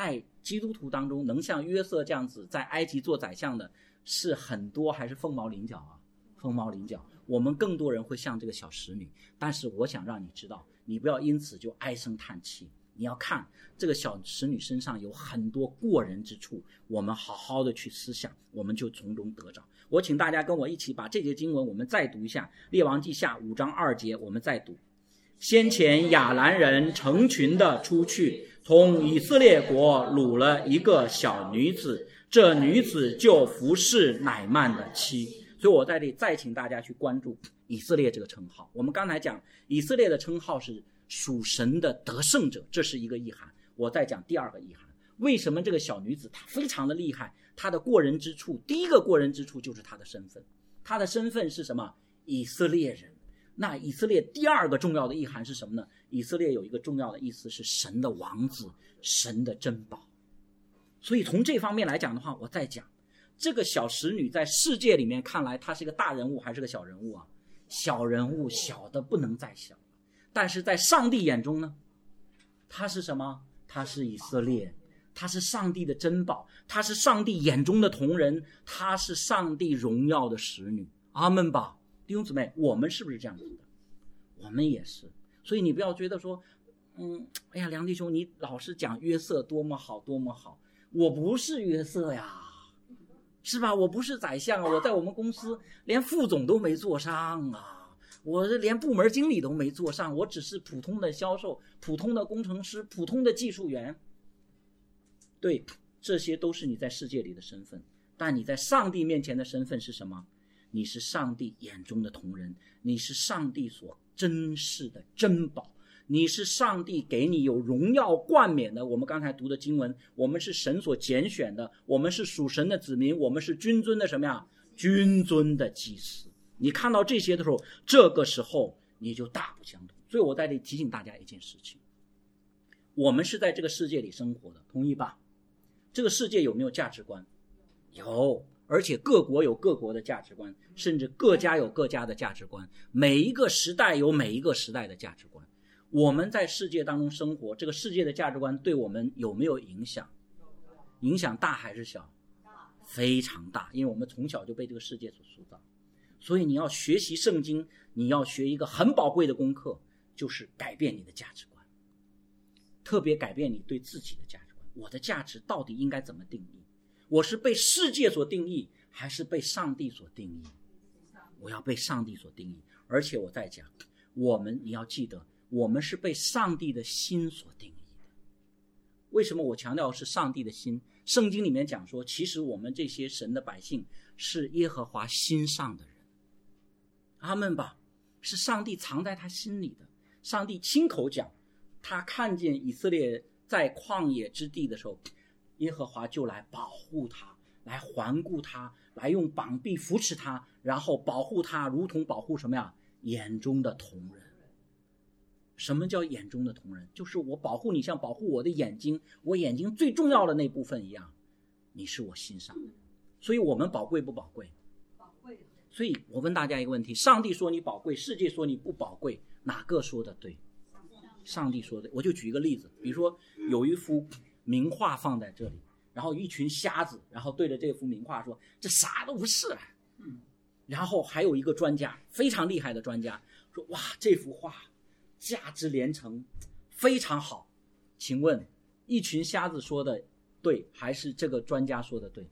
基督徒当中能像约瑟这样子在埃及做宰相的是很多还是凤毛麟角啊？凤毛麟角。我们更多人会像这个小使女，但是我想让你知道，你不要因此就唉声叹气，你要看这个小使女身上有很多过人之处，我们好好的去思想，我们就从中得着。我请大家跟我一起把这节经文我们再读一下，列王记下五章二节，我们再读。先前亚兰人成群的出去，从以色列国掳了一个小女子，这女子就服侍乃曼的妻。所以我在这里再请大家去关注以色列这个称号。我们刚才讲以色列的称号是属神的得胜者，这是一个意涵。我再讲第二个意涵，为什么这个小女子她非常的厉害？她的过人之处，第一个过人之处就是她的身份。她的身份是什么？以色列人。那以色列第二个重要的意涵是什么呢？以色列有一个重要的意思是神的王子，神的珍宝。所以从这方面来讲的话，我再讲这个小使女在世界里面看来她是个大人物还是个小人物啊？小人物，小的不能再小。但是在上帝眼中呢，她是什么？她是以色列，她是上帝的珍宝，她是上帝眼中的瞳人，她是上帝荣耀的使女。阿们吧，弟兄姊妹，我们是不是这样子的？我们也是。所以你不要觉得说嗯，哎呀，梁弟兄你老是讲约瑟多么好多么好，我不是约瑟呀，是吧？我不是宰相啊，我在我们公司连副总都没做上啊，我连部门经理都没做上，我只是普通的销售，普通的工程师，普通的技术员。对，这些都是你在世界里的身份，但你在上帝面前的身份是什么？你是上帝眼中的瞳人，你是上帝所珍视的珍宝，你是上帝给你有荣耀冠冕的。我们刚才读的经文，我们是神所拣选的，我们是属神的子民，我们是君尊的什么呀？君尊的祭司。你看到这些的时候，这个时候你就大不相同。所以我在这里提醒大家一件事情，我们是在这个世界里生活的，同意吧？这个世界有没有价值观？有，而且各国有各国的价值观，甚至各家有各家的价值观，每一个时代有每一个时代的价值观。我们在世界当中生活，这个世界的价值观对我们有没有影响？影响大还是小？非常大，因为我们从小就被这个世界所塑造。所以你要学习圣经，你要学一个很宝贵的功课，就是改变你的价值观，特别改变你对自己的价值观。我的价值到底应该怎么定义？我是被世界所定义，还是被上帝所定义？我要被上帝所定义。而且我再讲，我们你要记得，我们是被上帝的心所定义的。为什么我强调是上帝的心？圣经里面讲说，其实我们这些神的百姓是耶和华心上的人。阿们吧，是上帝藏在他心里的。上帝亲口讲，他看见以色列在旷野之地的时候，耶和华就来保护他，来环顾他，来用膀臂扶持他，然后保护他，如同保护什么呀？眼中的瞳人。什么叫眼中的瞳人？就是我保护你像保护我的眼睛，我眼睛最重要的那部分一样，你是我心上的。所以我们宝贵不宝贵？宝贵。所以我问大家一个问题，上帝说你宝贵，世界说你不宝贵，哪个说的对？上帝说的。我就举一个例子，比如说有一幅名画放在这里，然后一群瞎子，然后对着这幅名画说这啥都不是啊。然后还有一个专家，非常厉害的专家说，哇，这幅画价值连城，非常好。请问一群瞎子说的对，还是这个专家说的对？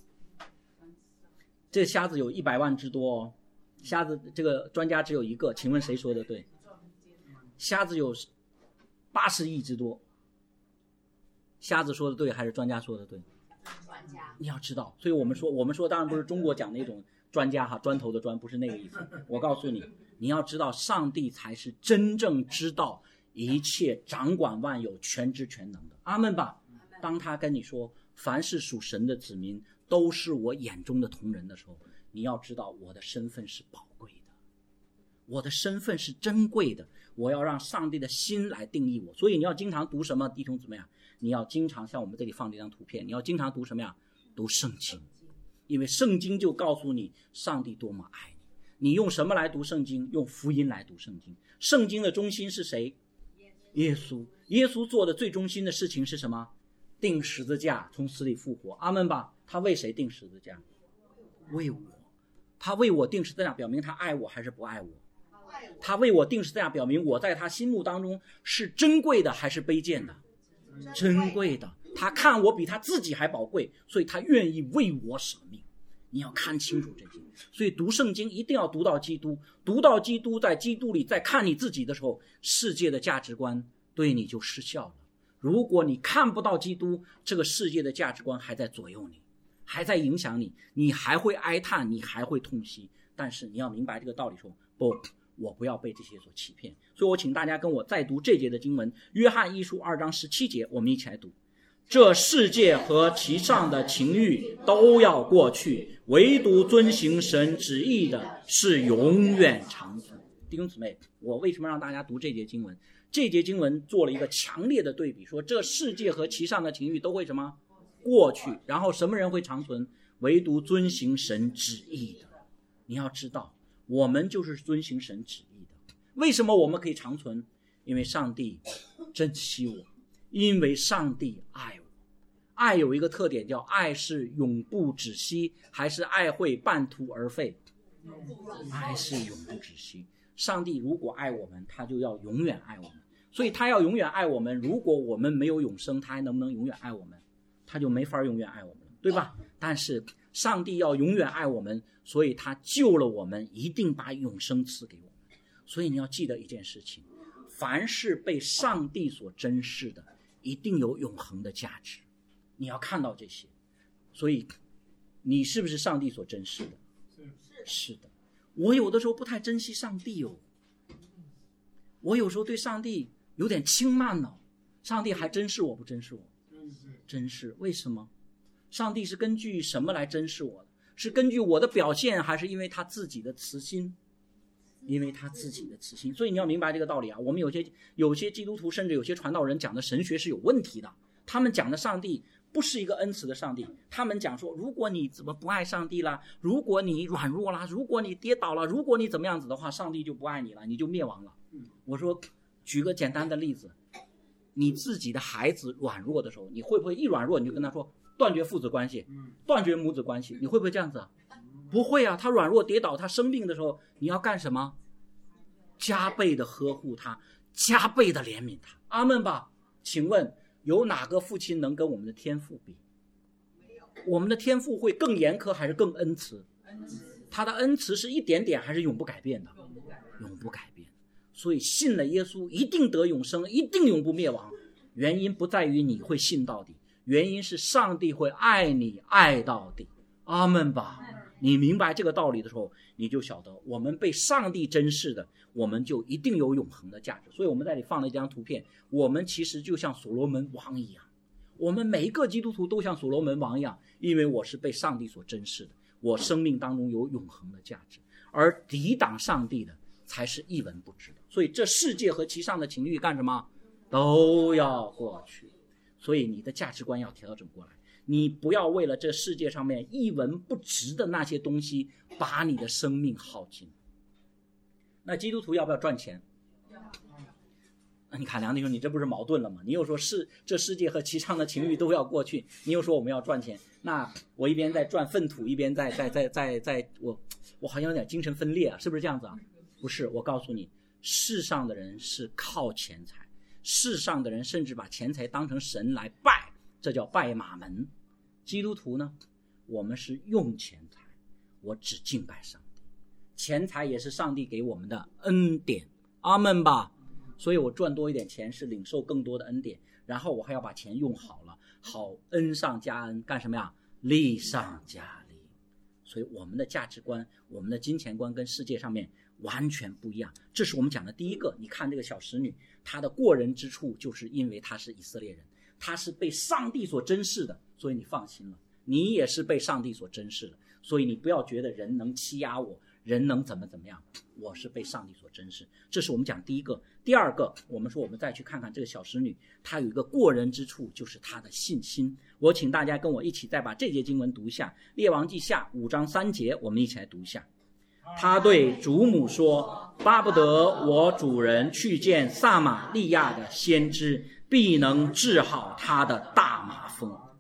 这瞎子有一百万之多哦，瞎子这个专家只有一个，请问谁说的对？瞎子有八十亿之多，瞎子说的对还是专家说的对？专家。你要知道，所以我们说，我们说当然不是中国讲那种专家哈，砖头的砖，不是那个意思。我告诉你，你要知道，上帝才是真正知道一切、掌管万有、全知全能的。阿们吧。当他跟你说，凡是属神的子民，都是我眼中的瞳人的时候，你要知道我的身份是宝贵的，我的身份是珍贵的，我要让上帝的心来定义我。所以你要经常读什么，弟兄姊妹啊？你要经常像我们这里放这张图片，你要经常读什么呀？读圣经，因为圣经就告诉你上帝多么爱你。你用什么来读圣经？用福音来读圣经。圣经的中心是谁？耶稣。耶稣做的最中心的事情是什么？ 钉十字架从死里复活，阿们吧。他为谁钉十字架？为我。他为我钉十字架，表明他爱我还是不爱我？他为我钉十字架，表明我在他心目当中是珍贵的还是卑贱的？珍贵的。他看我比他自己还宝贵，所以他愿意为我舍命。你要看清楚这些，所以读圣经一定要读到基督，读到基督，在基督里再看你自己的时候，世界的价值观对你就失效了。如果你看不到基督，这个世界的价值观还在左右你，还在影响你，你还会哀叹，你还会痛惜。但是你要明白这个道理，说不，我不要被这些所欺骗。所以我请大家跟我再读这节的经文，约翰一书二章十七节，我们一起来读。这世界和其上的情欲都要过去，唯独遵行神旨意的是永远长存。弟兄姊妹，我为什么让大家读这节经文？这节经文做了一个强烈的对比，说这世界和其上的情欲都会什么？过去。然后什么人会长存？唯独遵行神旨意的。你要知道，我们就是遵行神旨意的。为什么我们可以长存？因为上帝珍惜我，因为上帝爱我。爱有一个特点，叫爱是永不止息，还是爱会半途而废？爱是永不止息。上帝如果爱我们，他就要永远爱我们，所以他要永远爱我们。如果我们没有永生，他还能不能永远爱我们？他就没法永远爱我们了，对吧？但是上帝要永远爱我们，所以他救了我们，一定把永生赐给我们。所以你要记得一件事情，凡是被上帝所珍视的，一定有永恒的价值。你要看到这些。所以你是不是上帝所珍视的？是的。我有的时候不太珍惜上帝哦，我有时候对上帝有点轻慢呢、哦。上帝还珍视我不珍视我？珍视。为什么？上帝是根据什么来珍视我的？是根据我的表现，还是因为他自己的慈心？因为他自己的慈心。所以你要明白这个道理啊。我们有些有些基督徒，甚至有些传道人讲的神学是有问题的。他们讲的上帝不是一个恩慈的上帝，他们讲说，如果你怎么不爱上帝啦，如果你软弱啦，如果你跌倒了，如果你怎么样子的话，上帝就不爱你了，你就灭亡了。我说举个简单的例子，你自己的孩子软弱的时候，你会不会一软弱你就跟他说断绝父子关系，断绝母子关系？你会不会这样子啊？不会啊。他软弱跌倒，他生病的时候，你要干什么？加倍的呵护他，加倍的怜悯他。阿们吧。请问有哪个父亲能跟我们的天父比？我们的天父会更严苛还是更恩慈？他的恩慈是一点点还是永不改变的？永不改变。所以信了耶稣一定得永生，一定永不灭亡。原因不在于你会信到底，原因是上帝会爱你爱到底。阿们吧。你明白这个道理的时候，你就晓得我们被上帝珍视的，我们就一定有永恒的价值。所以我们在这里放了一张图片，我们其实就像所罗门王一样，我们每一个基督徒都像所罗门王一样，因为我是被上帝所珍视的，我生命当中有永恒的价值。而抵挡上帝的才是一文不值的。所以这世界和其上的情欲干什么？都要过去。所以你的价值观要调整过来，你不要为了这世界上面一文不值的那些东西把你的生命耗尽。那基督徒要不要赚钱？那你看梁弟兄，你这不是矛盾了吗？你又说是这世界和其上的情欲都要过去，你又说我们要赚钱，那我一边在赚粪土，一边在在在在在我我好像有点精神分裂啊，是不是这样子啊？不是，我告诉你，世上的人是靠钱财，世上的人甚至把钱财当成神来拜，这叫拜马门。基督徒呢，我们是用钱财，我只敬拜上帝。钱财也是上帝给我们的恩典，阿们吧。所以我赚多一点钱是领受更多的恩典，然后我还要把钱用好了，好恩上加恩，干什么呀？利上加利。所以我们的价值观，我们的金钱观跟世界上面完全不一样。这是我们讲的第一个。你看这个小使女，她的过人之处就是因为她是以色列人，她是被上帝所珍视的，所以你放心了，你也是被上帝所珍视的。所以你不要觉得人能欺压我，人能怎么怎么样，我是被上帝所珍视。这是我们讲第一个。第二个，我们说我们再去看看这个小使女，她有一个过人之处，就是她的信心。我请大家跟我一起再把这节经文读一下，列王记下五章三节，我们一起来读一下。他对主母说，巴不得我主人去见撒玛利亚的先知，必能治好他的大麻烦。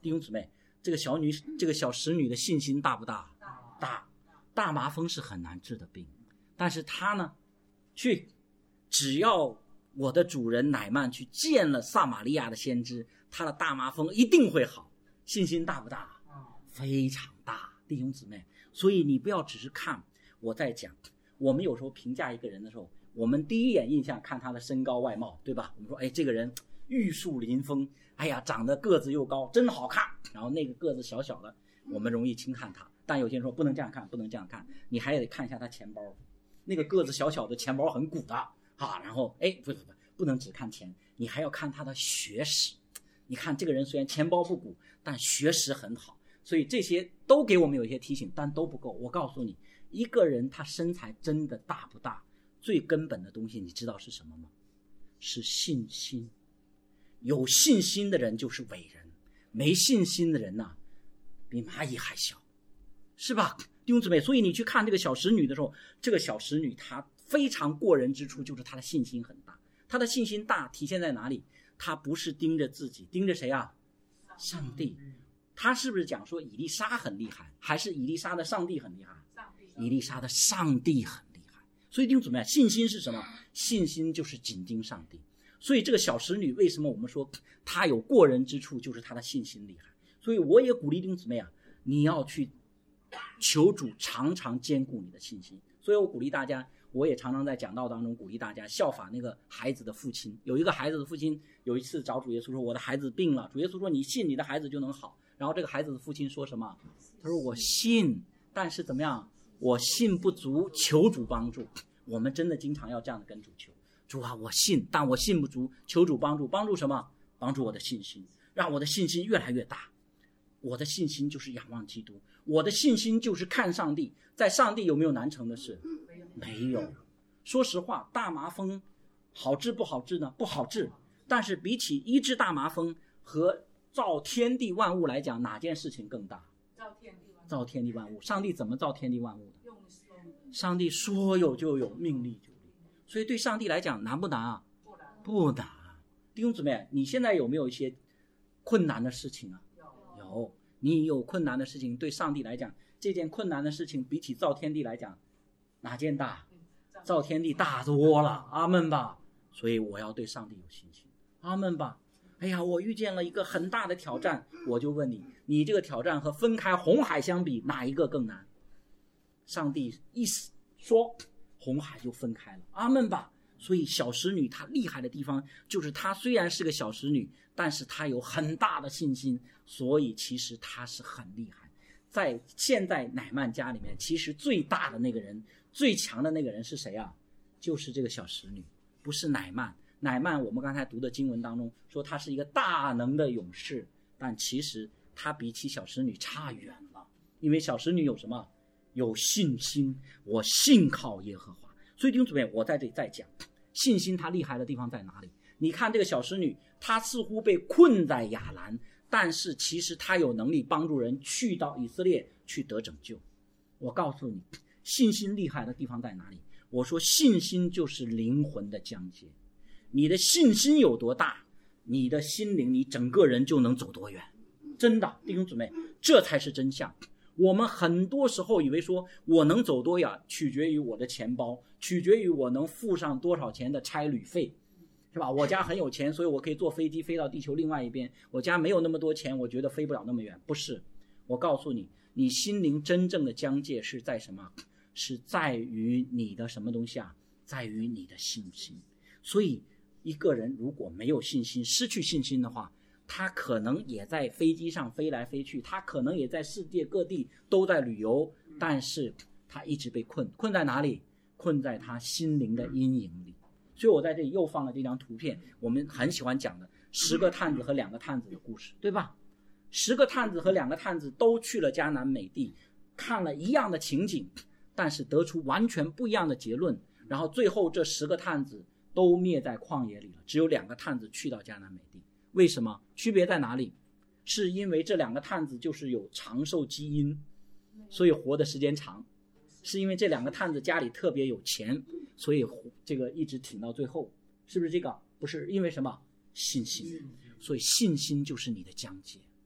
弟兄姊妹，这个小女这个小使女的信心大不大？大。大麻风是很难治的病，但是她呢，去只要我的主人乃曼去见了撒玛利亚的先知，他的大麻风一定会好。信心大不大？非常大，弟兄姊妹。所以你不要只是看我在讲，我们有时候评价一个人的时候，我们第一眼印象看他的身高外貌，对吧？我们说，哎，这个人玉树临风，哎呀，长得个子又高，真好看。然后那个个子小小的，我们容易轻看他。但有些人说不能这样看，不能这样看，你还得看一下他钱包。那个个子小小的钱包很鼓的啊。然后，哎，不不不，不能只看钱，你还要看他的学识。你看这个人虽然钱包不鼓，但学识很好。所以这些都给我们有一些提醒，但都不够。我告诉你，一个人他身材真的大不大，最根本的东西你知道是什么吗？是信心。有信心的人就是伟人，没信心的人呢、啊，比蚂蚁还小，是吧？弟兄姊妹，所以你去看这个小使女的时候，这个小使女她非常过人之处就是她的信心很大。她的信心大体现在哪里？她不是盯着自己，盯着谁啊？上帝。他是不是讲说以利沙很厉害，还是以利沙的上帝很厉害？以利沙的上帝很厉害。所以弟兄姊妹，信心是什么？信心就是紧盯上帝。所以这个小使女为什么我们说她有过人之处，就是她的信心厉害。所以我也鼓励弟兄姊妹啊，你要去求主常常坚固你的信心。所以我鼓励大家，我也常常在讲道当中鼓励大家效法那个孩子的父亲。有一个孩子的父亲有一次找主耶稣说，我的孩子病了，主耶稣说你信你的孩子就能好。然后这个孩子的父亲说什么？他说我信，但是怎么样？我信不足，求主帮助。我们真的经常要这样的跟主求，主啊，我信，但我信不足，求主帮助。帮助什么？帮助我的信心，让我的信心越来越大。我的信心就是仰望基督，我的信心就是看上帝。在上帝有没有难成的事？没有。说实话，大麻风好治不好治呢？不好治。但是比起医治大麻风和造天地万物来讲，哪件事情更大？ 造天地万物。 造天地万物。上帝怎么造天地万物的？ 用说。 上帝说有就有，命立就立。所以对上帝来讲难不难啊？ 不难。 不难。弟兄姊妹，你现在有没有一些困难的事情啊？ 有。 有。你有困难的事情，对上帝来讲，这件困难的事情比起造天地来讲，哪件大？造天地大多了。阿们吧。所以我要对上帝有信心。阿们吧。哎呀，我遇见了一个很大的挑战，我就问你，你这个挑战和分开红海相比，哪一个更难？上帝一说，红海就分开了。阿们吧。所以小使女她厉害的地方，就是她虽然是个小使女，但是她有很大的信心，所以其实她是很厉害。在现在乃曼家里面，其实最大的那个人，最强的那个人是谁啊？就是这个小使女，不是乃曼。乃曼我们刚才读的经文当中说他是一个大能的勇士，但其实他比起小使女差远了。因为小使女有什么？有信心，我信靠耶和华。所以弟兄姊妹，我在这里再讲信心它厉害的地方在哪里。你看这个小使女，她似乎被困在亚兰，但是其实她有能力帮助人去到以色列去得拯救。我告诉你，信心厉害的地方在哪里？我说信心就是灵魂的疆界。你的信心有多大，你的心灵，你整个人就能走多远。真的，弟兄姊妹，这才是真相。我们很多时候以为说我能走多远取决于我的钱包，取决于我能付上多少钱的差旅费，是吧？我家很有钱，所以我可以坐飞机飞到地球另外一边。我家没有那么多钱，我觉得飞不了那么远。不是，我告诉你，你心灵真正的疆界是在什么？是在于你的什么东西啊？在于你的信心。所以一个人如果没有信心，失去信心的话，他可能也在飞机上飞来飞去，他可能也在世界各地都在旅游，但是他一直被困。困在哪里？困在他心灵的阴影里。所以我在这里又放了这张图片，我们很喜欢讲的十个探子和两个探子的故事，对吧？十个探子和两个探子都去了迦南美地，看了一样的情景，但是得出完全不一样的结论。然后最后这十个探子都灭在旷野里了，只有两个探子去到迦南美地。为什么？区别在哪里？是因为这两个探子就是有长寿基因，所以活的时间长，是因为这两个探子家里特别有钱，所以这个一直挺到最后，是不是这个？不是，因为什么？信心。所以信心就是你的疆界。弟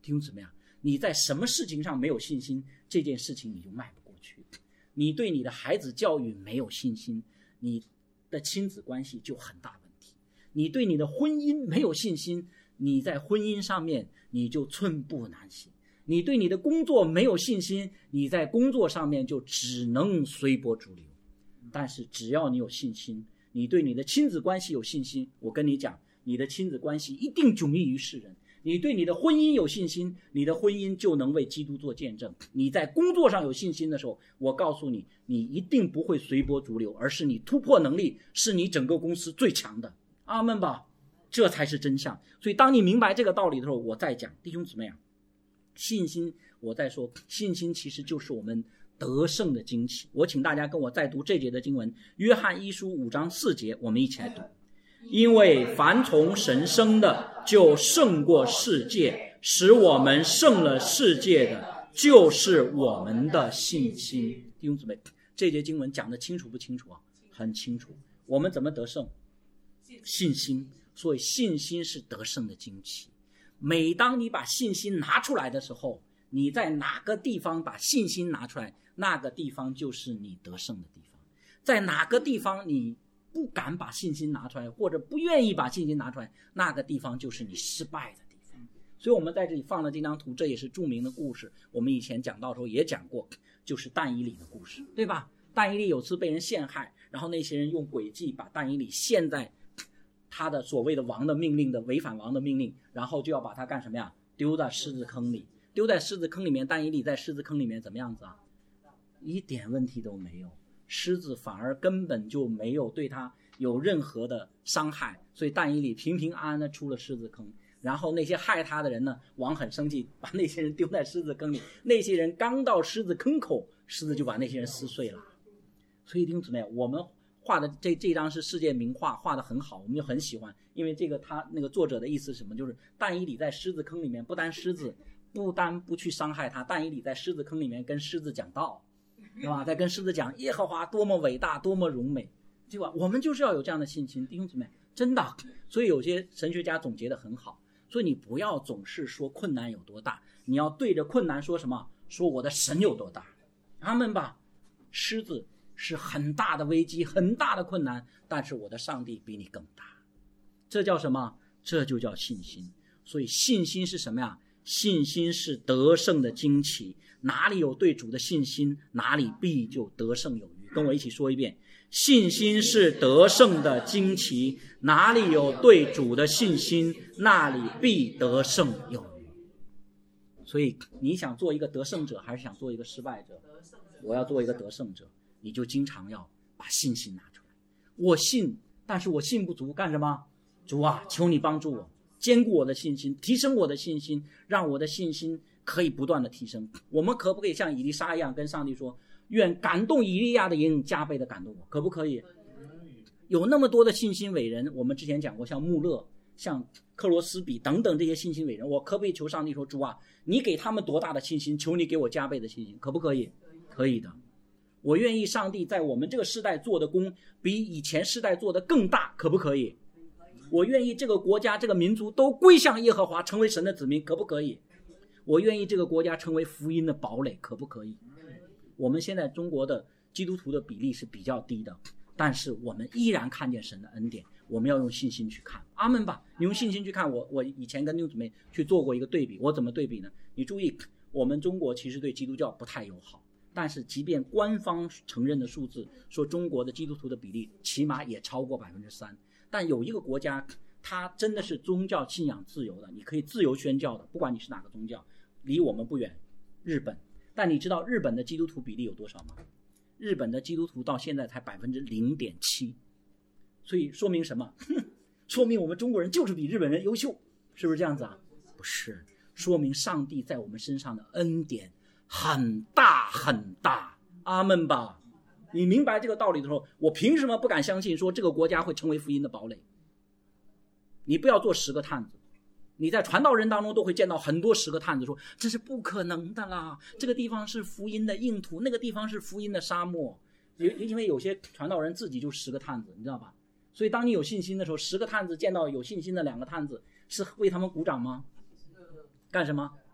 弟兄姊妹啊，你在什么事情上没有信心，这件事情你就迈不过去。你对你的孩子教育没有信心，你的亲子关系就很大问题。你对你的婚姻没有信心，你在婚姻上面你就寸步难行。你对你的工作没有信心，你在工作上面就只能随波逐流。但是只要你有信心，你对你的亲子关系有信心，我跟你讲，你的亲子关系一定迥异于世人。你对你的婚姻有信心，你的婚姻就能为基督做见证。你在工作上有信心的时候，我告诉你，你一定不会随波逐流，而是你突破能力是你整个公司最强的。阿们吧，这才是真相。所以当你明白这个道理的时候，我再讲，弟兄姊妹啊，信心，我再说，信心其实就是我们得胜的旌旗。我请大家跟我再读这节的经文，约翰一书五章四节，我们一起来读。因为凡从神生的，就胜过世界，使我们胜了世界的，就是我们的信心。弟兄姊妹，这节经文讲得清楚不清楚啊？很清楚。我们怎么得胜？信心。所以信心是得胜的旌旗。每当你把信心拿出来的时候，你在哪个地方把信心拿出来，那个地方就是你得胜的地方。在哪个地方你不敢把信心拿出来，或者不愿意把信心拿出来，那个地方就是你失败的地方。所以我们在这里放了这张图，这也是著名的故事，我们以前讲到的时候也讲过，就是但以理的故事，对吧？但以理有次被人陷害，然后那些人用诡计把但以理陷在他的所谓的王的命令的违反王的命令，然后就要把他干什么呀？丢在狮子坑里。丢在狮子坑里面，但以理在狮子坑里面怎么样子啊？一点问题都没有，狮子反而根本就没有对他有任何的伤害，所以但以理平平安安的出了狮子坑。然后那些害他的人呢，王很生气，把那些人丢在狮子坑里。那些人刚到狮子坑口，狮子就把那些人撕碎了。所以弟兄姊妹，我们画的这这张是世界名画，画的很好，我们就很喜欢。因为这个他那个作者的意思是什么？就是但以理在狮子坑里面，不单狮子不单不去伤害他，但以理在狮子坑里面跟狮子讲道，对吧？在跟狮子讲耶和华多么伟大，多么荣美，对吧？我们就是要有这样的信心，弟兄姊妹，真的。所以有些神学家总结的很好，所以你不要总是说困难有多大，你要对着困难说什么？说我的神有多大。阿们吧。狮子是很大的危机，很大的困难，但是我的上帝比你更大。这叫什么？这就叫信心。所以信心是什么呀？信心是得胜的旌旗。哪里有对主的信心，哪里必就得胜有余。跟我一起说一遍，信心是得胜的旌旗，哪里有对主的信心，那里必得胜有余。所以你想做一个得胜者，还是想做一个失败者？我要做一个得胜者，你就经常要把信心拿出来。我信，但是我信不足，干什么？主啊，求你帮助我，坚固我的信心，提升我的信心，让我的信心可以不断的提升。我们可不可以像以利沙一样跟上帝说，愿感动以利亚的灵加倍的感动我？可不可以？有那么多的信心伟人，我们之前讲过，像穆勒，像克罗斯比等等这些信心伟人，我可不可以求上帝说，主啊，你给他们多大的信心，求你给我加倍的信心？可不可以？可以的。我愿意上帝在我们这个世代做的功比以前世代做的更大，可不可以？我愿意这个国家这个民族都归向耶和华，成为神的子民，可不可以？我愿意这个国家成为福音的堡垒，可不可以？我们现在中国的基督徒的比例是比较低的，但是我们依然看见神的恩典，我们要用信心去看。阿们吧。你用信心去看。我我以前跟弟兄姊妹去做过一个对比，我怎么对比呢？你注意，我们中国其实对基督教不太友好，但是即便官方承认的数字说中国的基督徒的比例起码也超过百分之三，但有一个国家它真的是宗教信仰自由的，你可以自由宣教的，不管你是哪个宗教，离我们不远，日本。但你知道日本的基督徒比例有多少吗？日本的基督徒到现在才百分之零点七，所以说明什么？说明我们中国人就是比日本人优秀，是不是这样子啊？不是，说明上帝在我们身上的恩典很大很大。阿们吧。你明白这个道理的时候，我凭什么不敢相信说这个国家会成为福音的堡垒？你不要做十个探子，你在传道人当中都会见到很多十个探子说这是不可能的啦，这个地方是福音的硬土，那个地方是福音的沙漠。因为有些传道人自己就十个探子，你知道吧？所以当你有信心的时候，十个探子见到有信心的两个探子，是为他们鼓掌吗？干什么？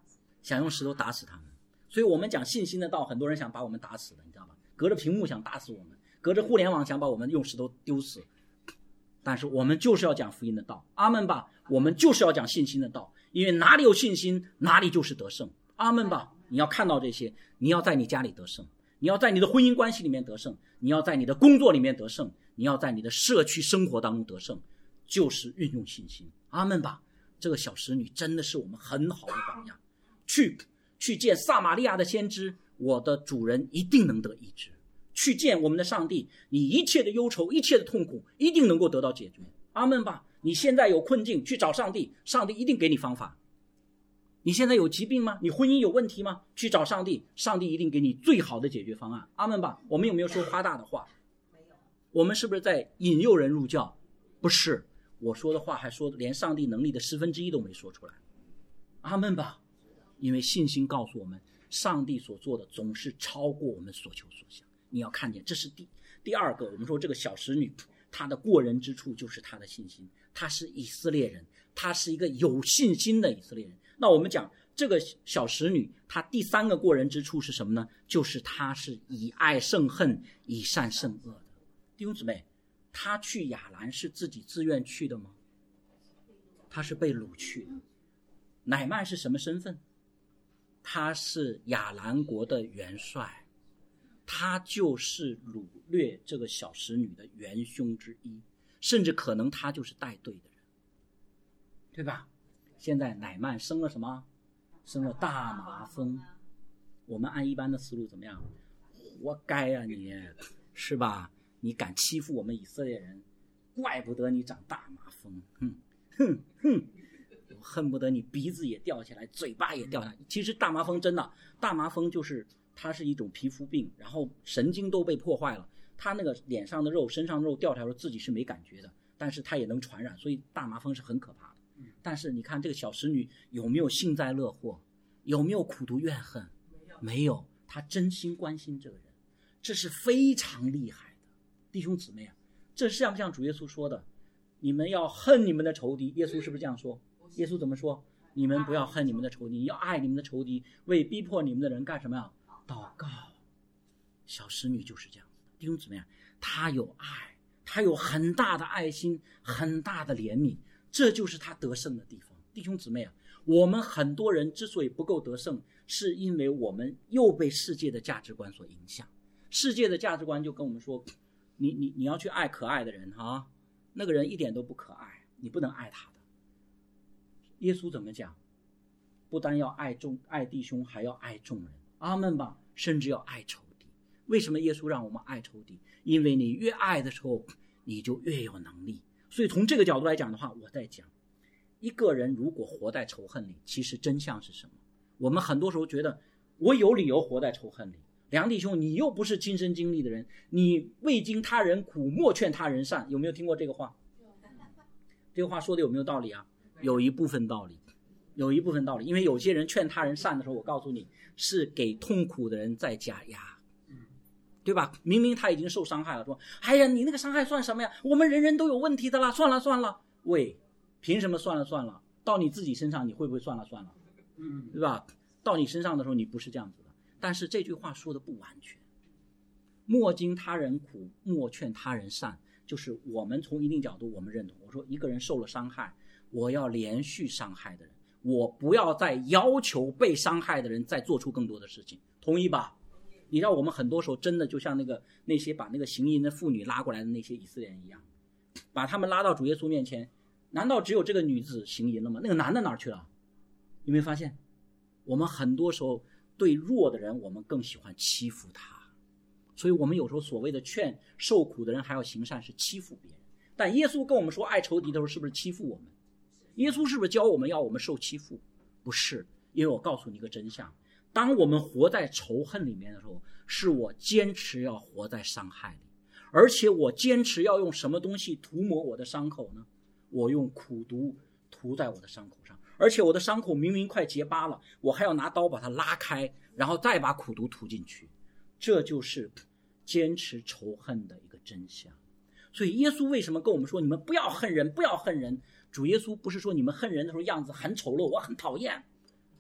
想用石头打死他们。所以我们讲信心的道，很多人想把我们打死的，你知道吧？隔着屏幕想打死我们，隔着互联网想把我们用石头丢死。但是我们就是要讲福音的道，阿们吧！我们就是要讲信心的道，因为哪里有信心，哪里就是得胜，阿们吧！你要看到这些，你要在你家里得胜，你要在你的婚姻关系里面得胜，你要在你的工作里面得胜，你要在你的社区生活当中得胜，就是运用信心，阿们吧！这个小使女真的是我们很好的榜样，去去见撒玛利亚的先知，我的主人一定能得医治。去见我们的上帝，你一切的忧愁，一切的痛苦一定能够得到解决，阿们吧！你现在有困境，去找上帝，上帝一定给你方法。你现在有疾病吗？你婚姻有问题吗？去找上帝，上帝一定给你最好的解决方案，阿们吧！我们有没有说夸大的话？我们是不是在引诱人入教？不是，我说的话还说连上帝能力的十分之一都没说出来，阿们吧！因为信心告诉我们，上帝所做的总是超过我们所求所想。你要看见，这是第第二个，我们说这个小使女她的过人之处就是她的信心，她是以色列人，她是一个有信心的以色列人。那我们讲这个小使女，她第三个过人之处是什么呢？就是她是以爱胜恨，以善胜恶的。弟兄姊妹，她去亚兰是自己自愿去的吗？她是被掳去的。乃縵是什么身份？他是亚兰国的元帅，他就是掳掠这个小使女的元凶之一，甚至可能他就是带队的人，对吧？现在乃縵生了什么？生了大麻风。我们按一般的思路怎么样？活该啊你，是吧？你敢欺负我们以色列人，怪不得你长大麻风。哼哼哼，恨不得你鼻子也掉下来，嘴巴也掉下来。其实大麻风真的，大麻风就是它是一种皮肤病，然后神经都被破坏了，它那个脸上的肉身上的肉掉下来自己是没感觉的，但是它也能传染，所以大麻风是很可怕的。但是你看这个小使女有没有幸灾乐祸，有没有苦毒怨恨？没有，她真心关心这个人，这是非常厉害的。弟兄姊妹啊，这像不像主耶稣说的，你们要恨你们的仇敌？耶稣是不是这样说？耶稣怎么说？你们不要恨你们的仇敌，要爱你们的仇敌，为逼迫你们的人干什么呀？祷告。小使女就是这样子的。弟兄姊妹啊，她有爱，她有很大的爱心，很大的怜悯，这就是她得胜的地方。弟兄姊妹啊，我们很多人之所以不够得胜，是因为我们又被世界的价值观所影响。世界的价值观就跟我们说，你你你要去爱可爱的人哈，那个人一点都不可爱，你不能爱他的。耶稣怎么讲？不单要爱众爱弟兄，还要爱众人，阿们吧，甚至要爱仇敌。为什么耶稣让我们爱仇敌？因为你越爱的时候，你就越有能力。所以从这个角度来讲的话，我在讲一个人如果活在仇恨里，其实真相是什么？我们很多时候觉得我有理由活在仇恨里。梁弟兄，你又不是亲身经历的人，你未经他人苦，莫劝他人善，有没有听过这个话？这个话说的有没有道理啊？有一部分道理，有一部分道理。因为有些人劝他人善的时候，我告诉你，是给痛苦的人在加压，对吧？明明他已经受伤害了，说哎呀，你那个伤害算什么呀？我们人人都有问题的啦，算了算了。喂，凭什么算了算了？到你自己身上你会不会算了算了？对吧？到你身上的时候你不是这样子的。但是这句话说的不完全，莫经他人苦，莫劝他人善，就是我们从一定角度我们认同，我说一个人受了伤害，我要连续伤害的人，我不要再要求被伤害的人再做出更多的事情，同意吧？你知道我们很多时候真的就像那个那些把那个行淫的妇女拉过来的那些以色列人一样，把他们拉到主耶稣面前，难道只有这个女子行淫了吗？那个男的哪儿去了？有没有发现我们很多时候对弱的人我们更喜欢欺负他，所以我们有时候所谓的劝受苦的人还要行善是欺负别人。但耶稣跟我们说爱仇敌的时候是不是欺负我们？耶稣是不是教我们要我们受欺负？不是，因为我告诉你一个真相，当我们活在仇恨里面的时候，是我坚持要活在伤害里，而且我坚持要用什么东西涂抹我的伤口呢？我用苦毒涂在我的伤口上，而且我的伤口明明快结疤了，我还要拿刀把它拉开，然后再把苦毒涂进去。这就是坚持仇恨的一个真相。所以耶稣为什么跟我们说你们不要恨人，不要恨人？主耶稣不是说你们恨人的时候样子很丑陋，我很讨厌，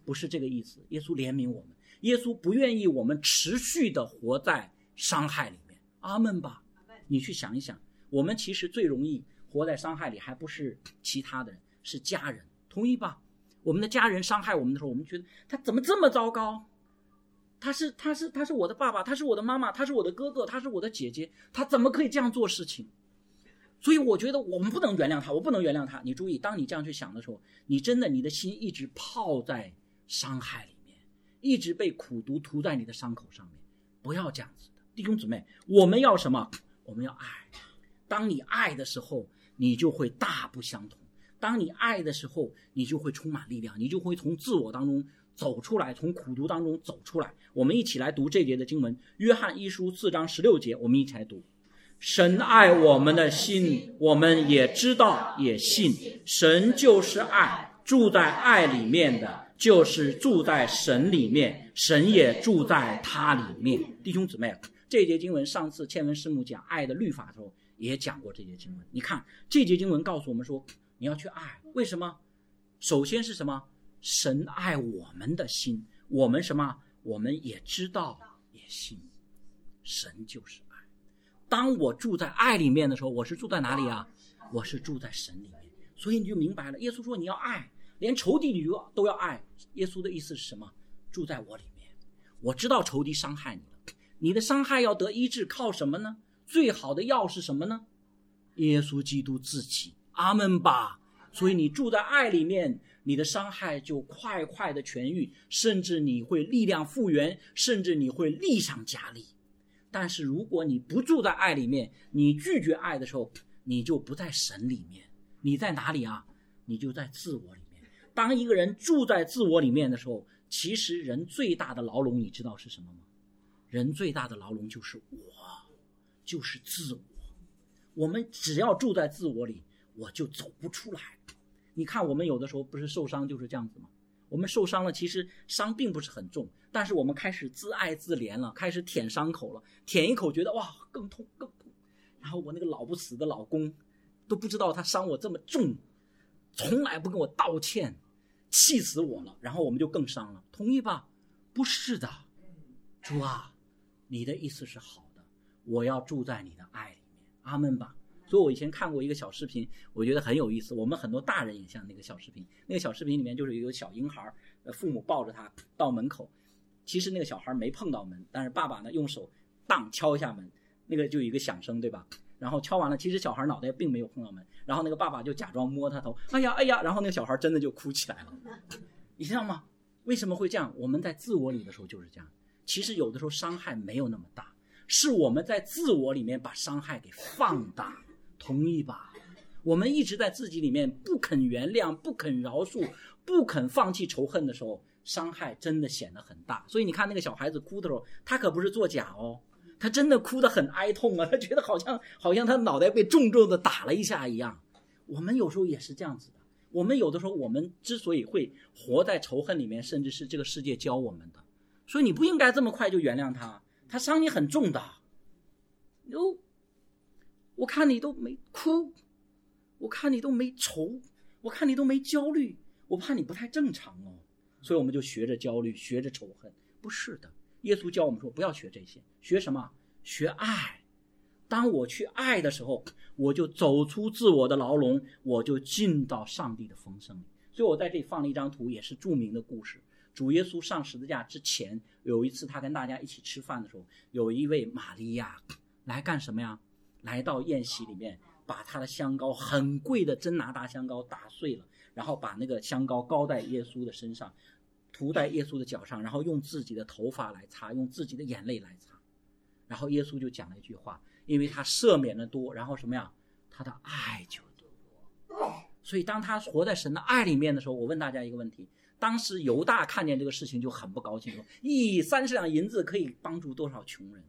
不是这个意思。耶稣怜悯我们，耶稣不愿意我们持续的活在伤害里面。阿们吧。你去想一想，我们其实最容易活在伤害里，还不是其他的人，是家人，同意吧？我们的家人伤害我们的时候，我们觉得他怎么这么糟糕？他是他是他是我的爸爸，他是我的妈妈，他是我的哥哥，他是我的姐姐，他怎么可以这样做事情？所以我觉得我们不能原谅他，我不能原谅他。你注意，当你这样去想的时候，你真的你的心一直泡在伤害里面，一直被苦毒涂在你的伤口上面。不要这样子的，弟兄姊妹，我们要什么？我们要爱。当你爱的时候，你就会大不相同。当你爱的时候，你就会充满力量，你就会从自我当中走出来，从苦毒当中走出来。我们一起来读这节的经文，约翰一书四章十六节，我们一起来读。神爱我们的心，我们也知道也信，神就是爱，住在爱里面的就是住在神里面，神也住在他里面。弟兄姊妹，这节经文上次倩文师母讲爱的律法的时候也讲过这节经文。你看这节经文告诉我们说，你要去爱，为什么？首先是什么？神爱我们的心，我们什么？我们也知道也信，神就是爱。当我住在爱里面的时候，我是住在哪里啊？我是住在神里面。所以你就明白了，耶稣说你要爱，连仇敌你都要爱。耶稣的意思是什么？住在我里面，我知道仇敌伤害你了，你的伤害要得医治，靠什么呢？最好的药是什么呢？耶稣基督自己。阿们吧。所以你住在爱里面，你的伤害就快快的痊愈，甚至你会力量复原，甚至你会力上加力。但是如果你不住在爱里面，你拒绝爱的时候，你就不在神里面。你在哪里啊？你就在自我里面。当一个人住在自我里面的时候，其实人最大的牢笼你知道是什么吗？人最大的牢笼就是我，就是自我。我们只要住在自我里，我就走不出来。你看我们有的时候不是受伤就是这样子吗？我们受伤了，其实伤并不是很重，但是我们开始自爱自怜了，开始舔伤口了，舔一口觉得哇更痛更痛。然后我那个老不死的老公都不知道他伤我这么重，从来不跟我道歉，气死我了。然后我们就更伤了，同意吧？不是的，主啊，你的意思是好的，我要住在你的爱里面。阿们吧。所以我以前看过一个小视频，我觉得很有意思。我们很多大人也像那个小视频，那个小视频里面就是有个小婴孩，父母抱着他到门口，其实那个小孩没碰到门，但是爸爸呢用手当敲一下门，那个就有一个响声，对吧？然后敲完了，其实小孩脑袋并没有碰到门，然后那个爸爸就假装摸他头，哎呀哎呀，然后那个小孩真的就哭起来了。你知道吗？为什么会这样？我们在自我里的时候就是这样。其实有的时候伤害没有那么大，是我们在自我里面把伤害给放大。同意吧？我们一直在自己里面不肯原谅，不肯饶恕，不肯放弃仇恨的时候，伤害真的显得很大。所以你看那个小孩子哭的时候，他可不是作假哦，他真的哭得很哀痛啊，他觉得好像好像他脑袋被重重的打了一下一样。我们有时候也是这样子的，我们有的时候我们之所以会活在仇恨里面，甚至是这个世界教我们的，所以你不应该这么快就原谅他，他伤你很重的。哟，我看你都没哭，我看你都没愁，我看你都没焦虑，我怕你不太正常哦。所以我们就学着焦虑，学着仇恨。不是的，耶稣教我们说不要学这些，学什么？学爱。当我去爱的时候，我就走出自我的牢笼，我就进到上帝的丰盛里。所以我在这里放了一张图，也是著名的故事。主耶稣上十字架之前，有一次他跟大家一起吃饭的时候，有一位玛利亚来干什么呀？来到宴席里面，把他的香膏，很贵的真拿达香膏打碎了，然后把那个香膏膏在耶稣的身上，涂在耶稣的脚上，然后用自己的头发来擦，用自己的眼泪来擦。然后耶稣就讲了一句话，因为他赦免的多，然后什么呀？他的爱就多。所以当他活在神的爱里面的时候，我问大家一个问题，当时犹大看见这个事情就很不高兴，说咦，三十两银子可以帮助多少穷人？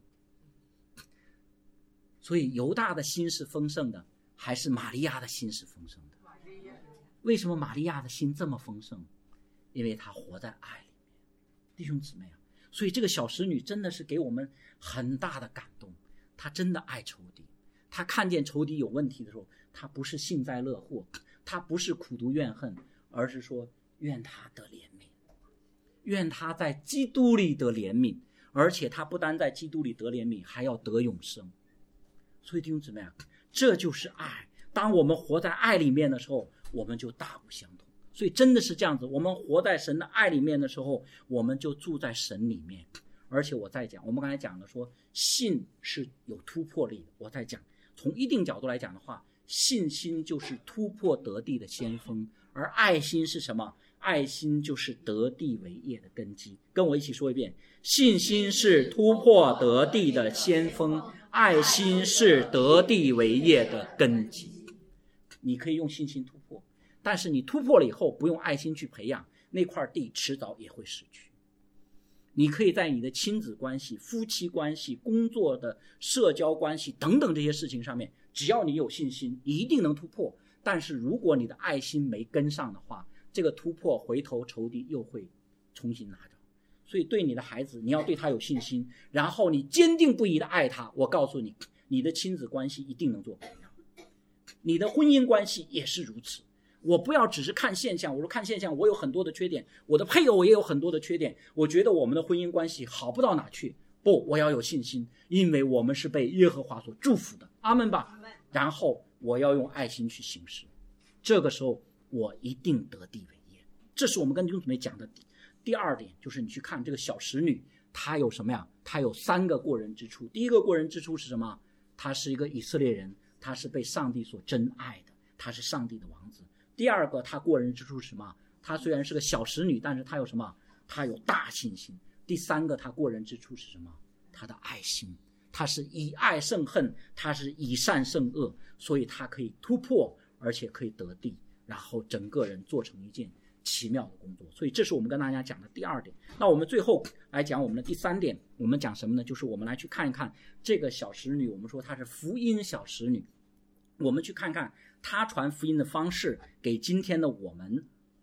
所以犹大的心是丰盛的，还是玛利亚的心是丰盛的？为什么玛利亚的心这么丰盛？因为她活在爱里面。弟兄姊妹啊，所以这个小使女真的是给我们很大的感动。她真的爱仇敌，她看见仇敌有问题的时候，她不是幸灾乐祸，她不是苦毒怨恨，而是说愿他得怜悯。 愿他在基督里得怜悯，而且他不单在基督里得怜悯，还要得永生。所以弟兄姊妹啊，这就是爱。当我们活在爱里面的时候，我们就大不相同。所以真的是这样子，我们活在神的爱里面的时候，我们就住在神里面。而且我在讲，我们刚才讲的说信是有突破力的，我在讲从一定角度来讲的话，信心就是突破得地的先锋，而爱心是什么？爱心就是得地为业的根基。跟我一起说一遍，信心是突破得地的先锋，爱心是得地为业的根基。你可以用信心突破，但是你突破了以后不用爱心去培养，那块地迟早也会失去。你可以在你的亲子关系、夫妻关系、工作的社交关系等等这些事情上面，只要你有信心，你一定能突破。但是如果你的爱心没跟上的话，这个突破回头仇敌又会重新拿着。所以对你的孩子，你要对他有信心，然后你坚定不移的爱他。我告诉你，你的亲子关系一定能做榜样，你的婚姻关系也是如此。我不要只是看现象，我说看现象我有很多的缺点，我的配偶也有很多的缺点，我觉得我们的婚姻关系好不到哪去。不，我要有信心，因为我们是被耶和华所祝福的，阿们吧。然后我要用爱心去行事，这个时候我一定得地为业。这是我们跟弟兄姊妹讲的第二点，就是你去看这个小使女，她有什么呀？她有三个过人之处。第一个过人之处是什么？她是一个以色列人，她是被上帝所珍爱的，她是上帝的王子。第二个她过人之处是什么？她虽然是个小使女，但是她有什么？她有大信心。第三个她过人之处是什么？她的爱心，她是以爱胜恨，她是以善胜恶，所以她可以突破，而且可以得地，然后整个人做成一件奇妙的工作。所以这是我们跟大家讲的第二点。那我们最后来讲我们的第三点，我们讲什么呢？就是我们来去看一看这个小使女，我们说她是福音小使女，我们去看看她传福音的方式给今天的我们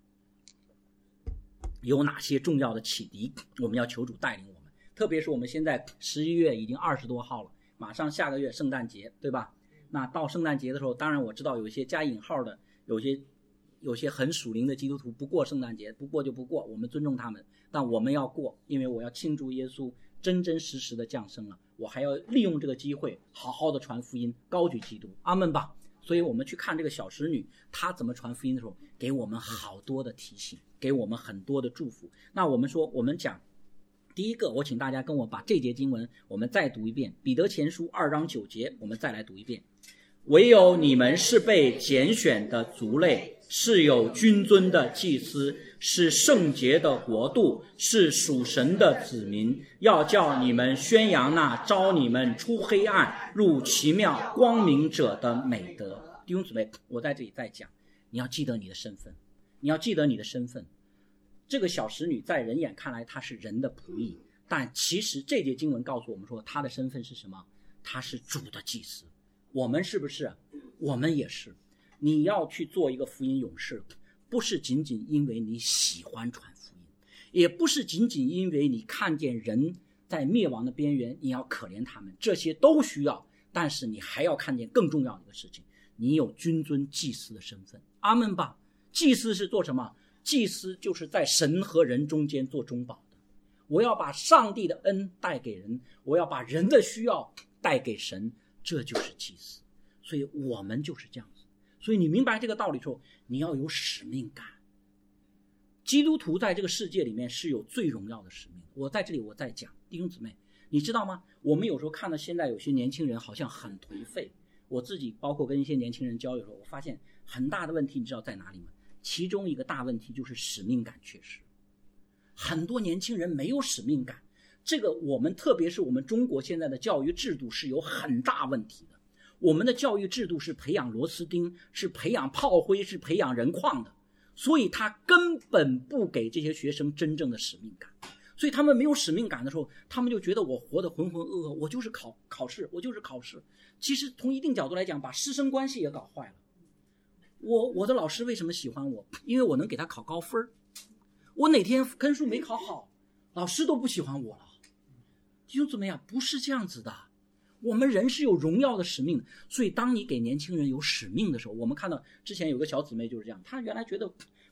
有哪些重要的启迪，我们要求主带领我们。特别是我们现在十一月已经二十多号了，马上下个月圣诞节，对吧？那到圣诞节的时候，当然我知道有一些加引号的，有些有些很属灵的基督徒不过圣诞节，不过就不过，我们尊重他们，但我们要过，因为我要庆祝耶稣真真实实的降生了，我还要利用这个机会好好的传福音，高举基督，阿们吧。所以我们去看这个小使女她怎么传福音的时候，给我们好多的提醒，给我们很多的祝福。那我们说我们讲第一个，我请大家跟我把这节经文我们再读一遍，彼得前书二章九节，我们再来读一遍。唯有你们是被拣选的族类，是有君尊的祭司，是圣洁的国度，是属神的子民，要叫你们宣扬那召你们出黑暗入奇妙光明者的美德。弟兄姊妹，我在这里再讲，你要记得你的身份，你要记得你的身份。这个小使女在人眼看来她是人的仆役，但其实这节经文告诉我们说她的身份是什么？她是主的祭司。我们是不是？我们也是。你要去做一个福音勇士，不是仅仅因为你喜欢传福音，也不是仅仅因为你看见人在灭亡的边缘你要可怜他们，这些都需要，但是你还要看见更重要的一个事情，你有君尊祭司的身份，阿们吧。祭司是做什么？祭司就是在神和人中间做中保的。我要把上帝的恩带给人，我要把人的需要带给神，这就是祭司。所以我们就是这样子。所以你明白这个道理之后，你要有使命感。基督徒在这个世界里面是有最荣耀的使命。我在这里我在讲，弟兄姊妹，你知道吗？我们有时候看到现在有些年轻人好像很颓废，我自己包括跟一些年轻人交流的时候，我发现很大的问题，你知道在哪里吗？其中一个大问题就是使命感缺失。很多年轻人没有使命感，这个我们特别是我们中国现在的教育制度是有很大问题的。我们的教育制度是培养螺丝钉，是培养炮灰，是培养人矿的，所以他根本不给这些学生真正的使命感。所以他们没有使命感的时候，他们就觉得我活得浑浑噩噩，我就是考考试，我就是考试。其实从一定角度来讲，把师生关系也搞坏了。我我的老师为什么喜欢我？因为我能给他考高分。我哪天分数没考好，老师都不喜欢我了。弟兄姊妹啊，不是这样子的。我们人是有荣耀的使命的，所以当你给年轻人有使命的时候，我们看到之前有个小姊妹就是这样，她原来觉得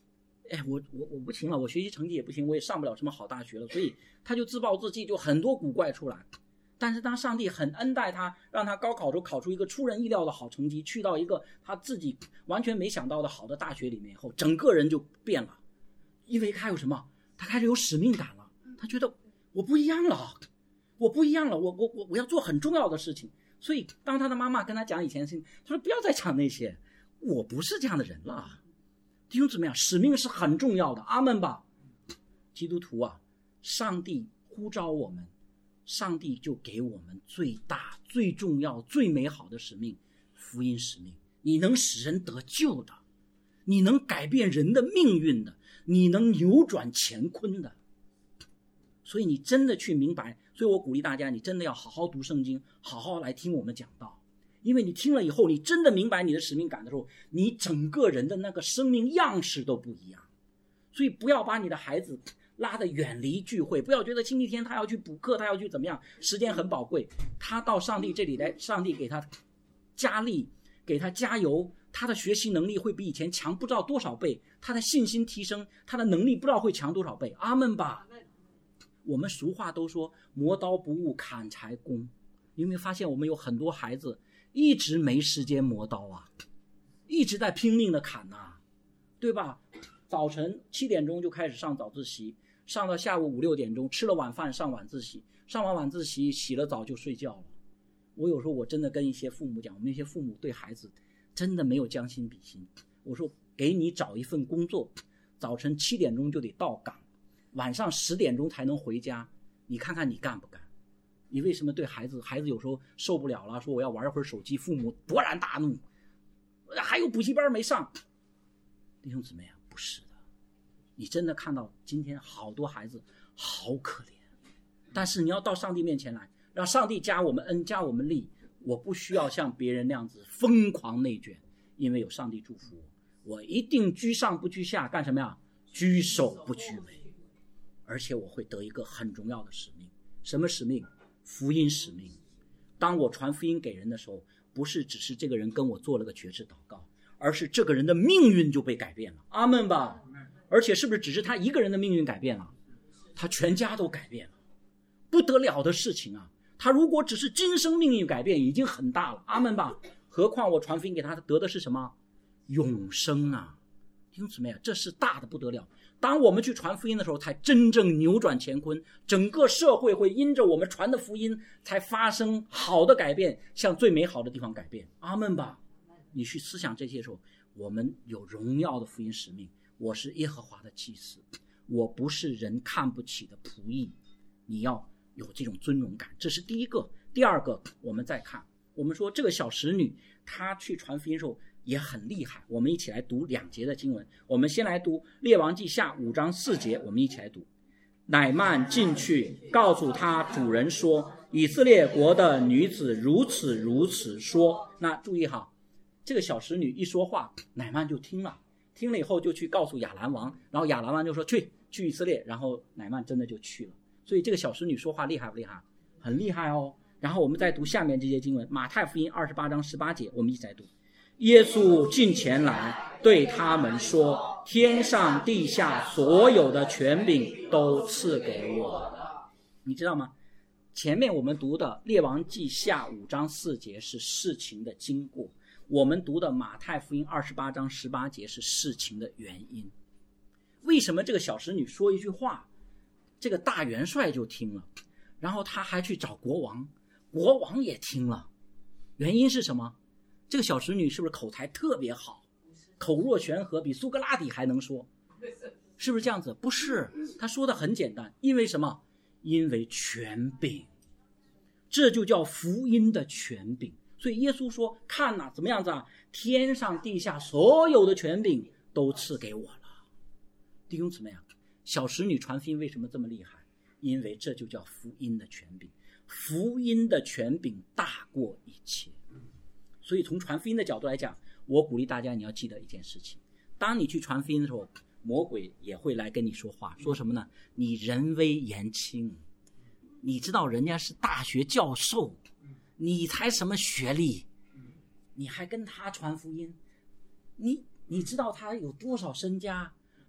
哎，我我我不行了，我学习成绩也不行，我也上不了什么好大学了，所以他就自暴自弃，就很多古怪出来。但是当上帝很恩待他，让他高考中考出一个出人意料的好成绩，去到一个他自己完全没想到的好的大学里面以后，整个人就变了。因为他有什么？他开始有使命感了，他觉得我不一样了，我不一样了，我我我我要做很重要的事情。所以当他的妈妈跟他讲以前的事情，他说不要再讲那些，我不是这样的人了。弟兄姊妹啊，使命是很重要的，阿们吧。基督徒啊，上帝呼召我们，上帝就给我们最大最重要最美好的使命，福音使命。你能使人得救的，你能改变人的命运的，你能扭转乾坤的。所以你真的去明白，所以我鼓励大家，你真的要好好读圣经，好好来听我们讲道。因为你听了以后，你真的明白你的使命感的时候，你整个人的那个生命样式都不一样。所以不要把你的孩子拉得远离聚会，不要觉得星期天他要去补课，他要去怎么样，时间很宝贵。他到上帝这里来，上帝给他加力，给他加油，他的学习能力会比以前强不知道多少倍，他的信心提升，他的能力不知道会强多少倍。阿们吧。我们俗话都说磨刀不误砍柴工，你有没有发现我们有很多孩子一直没时间磨刀啊，一直在拼命的砍呐、啊，对吧？早晨七点钟就开始上早自习，上到下午五六点钟，吃了晚饭上晚自习，上完晚自习洗了澡就睡觉了。我有时候我真的跟一些父母讲，我们那些父母对孩子真的没有将心比心。我说给你找一份工作，早晨七点钟就得到岗，晚上十点钟才能回家，你看看你干不干？你为什么对孩子，孩子有时候受不了了，说我要玩一会儿手机，父母勃然大怒，还有补习班没上。弟兄姊妹啊，不是的，你真的看到今天好多孩子好可怜，但是你要到上帝面前来，让上帝加我们恩，加我们力。我不需要像别人那样子疯狂内卷，因为有上帝祝福我，我一定居上不居下，干什么呀？居首不居尾。而且我会得一个很重要的使命。什么使命？福音使命。当我传福音给人的时候，不是只是这个人跟我做了个决志祷告，而是这个人的命运就被改变了。阿们吧。而且是不是只是他一个人的命运改变了？他全家都改变了，不得了的事情啊。他如果只是今生命运改变已经很大了，阿们吧。何况我传福音给他，他得的是什么？永生啊。弟兄姊妹啊，这是大的不得了。当我们去传福音的时候，才真正扭转乾坤，整个社会会因着我们传的福音才发生好的改变，向最美好的地方改变。阿们吧。你去思想这些时候，我们有荣耀的福音使命。我是耶和华的祭司，我不是人看不起的仆役。你要有这种尊荣感，这是第一个。第二个，我们再看，我们说这个小使女她去传福音的时候也很厉害。我们一起来读两节的经文。我们先来读列王记下五章四节，我们一起来读。乃曼进去告诉他主人说，以色列国的女子如此如此说。那注意哈，这个小使女一说话，乃曼就听了，听了以后就去告诉亚兰王，然后亚兰王就说去去以色列，然后乃曼真的就去了。所以这个小使女说话厉害不厉害？很厉害哦。然后我们再读下面这些经文，马太福音二十八章十八节，我们一起来读。耶稣近前来对他们说，天上地下所有的权柄都赐给我了。你知道吗？前面我们读的列王记下五章四节是事情的经过，我们读的马太福音二十八章十八节是事情的原因。为什么这个小使女说一句话，这个大元帅就听了，然后他还去找国王，国王也听了？原因是什么？这个小使女是不是口才特别好，口若悬河，比苏格拉底还能说？是不是这样子？不是，他说的很简单，因为什么？因为权柄，这就叫福音的权柄。所以耶稣说，看哪、啊，怎么样子啊？天上地下所有的权柄都赐给我了。弟兄姊妹啊，小使女传福音为什么这么厉害？因为这就叫福音的权柄，福音的权柄大过一切。所以从传福音的角度来讲，我鼓励大家你要记得一件事情，当你去传福音的时候，魔鬼也会来跟你说话，说什么呢？你人微言轻，你知道人家是大学教授，你才什么学历，你还跟他传福音？你你知道他有多少身家？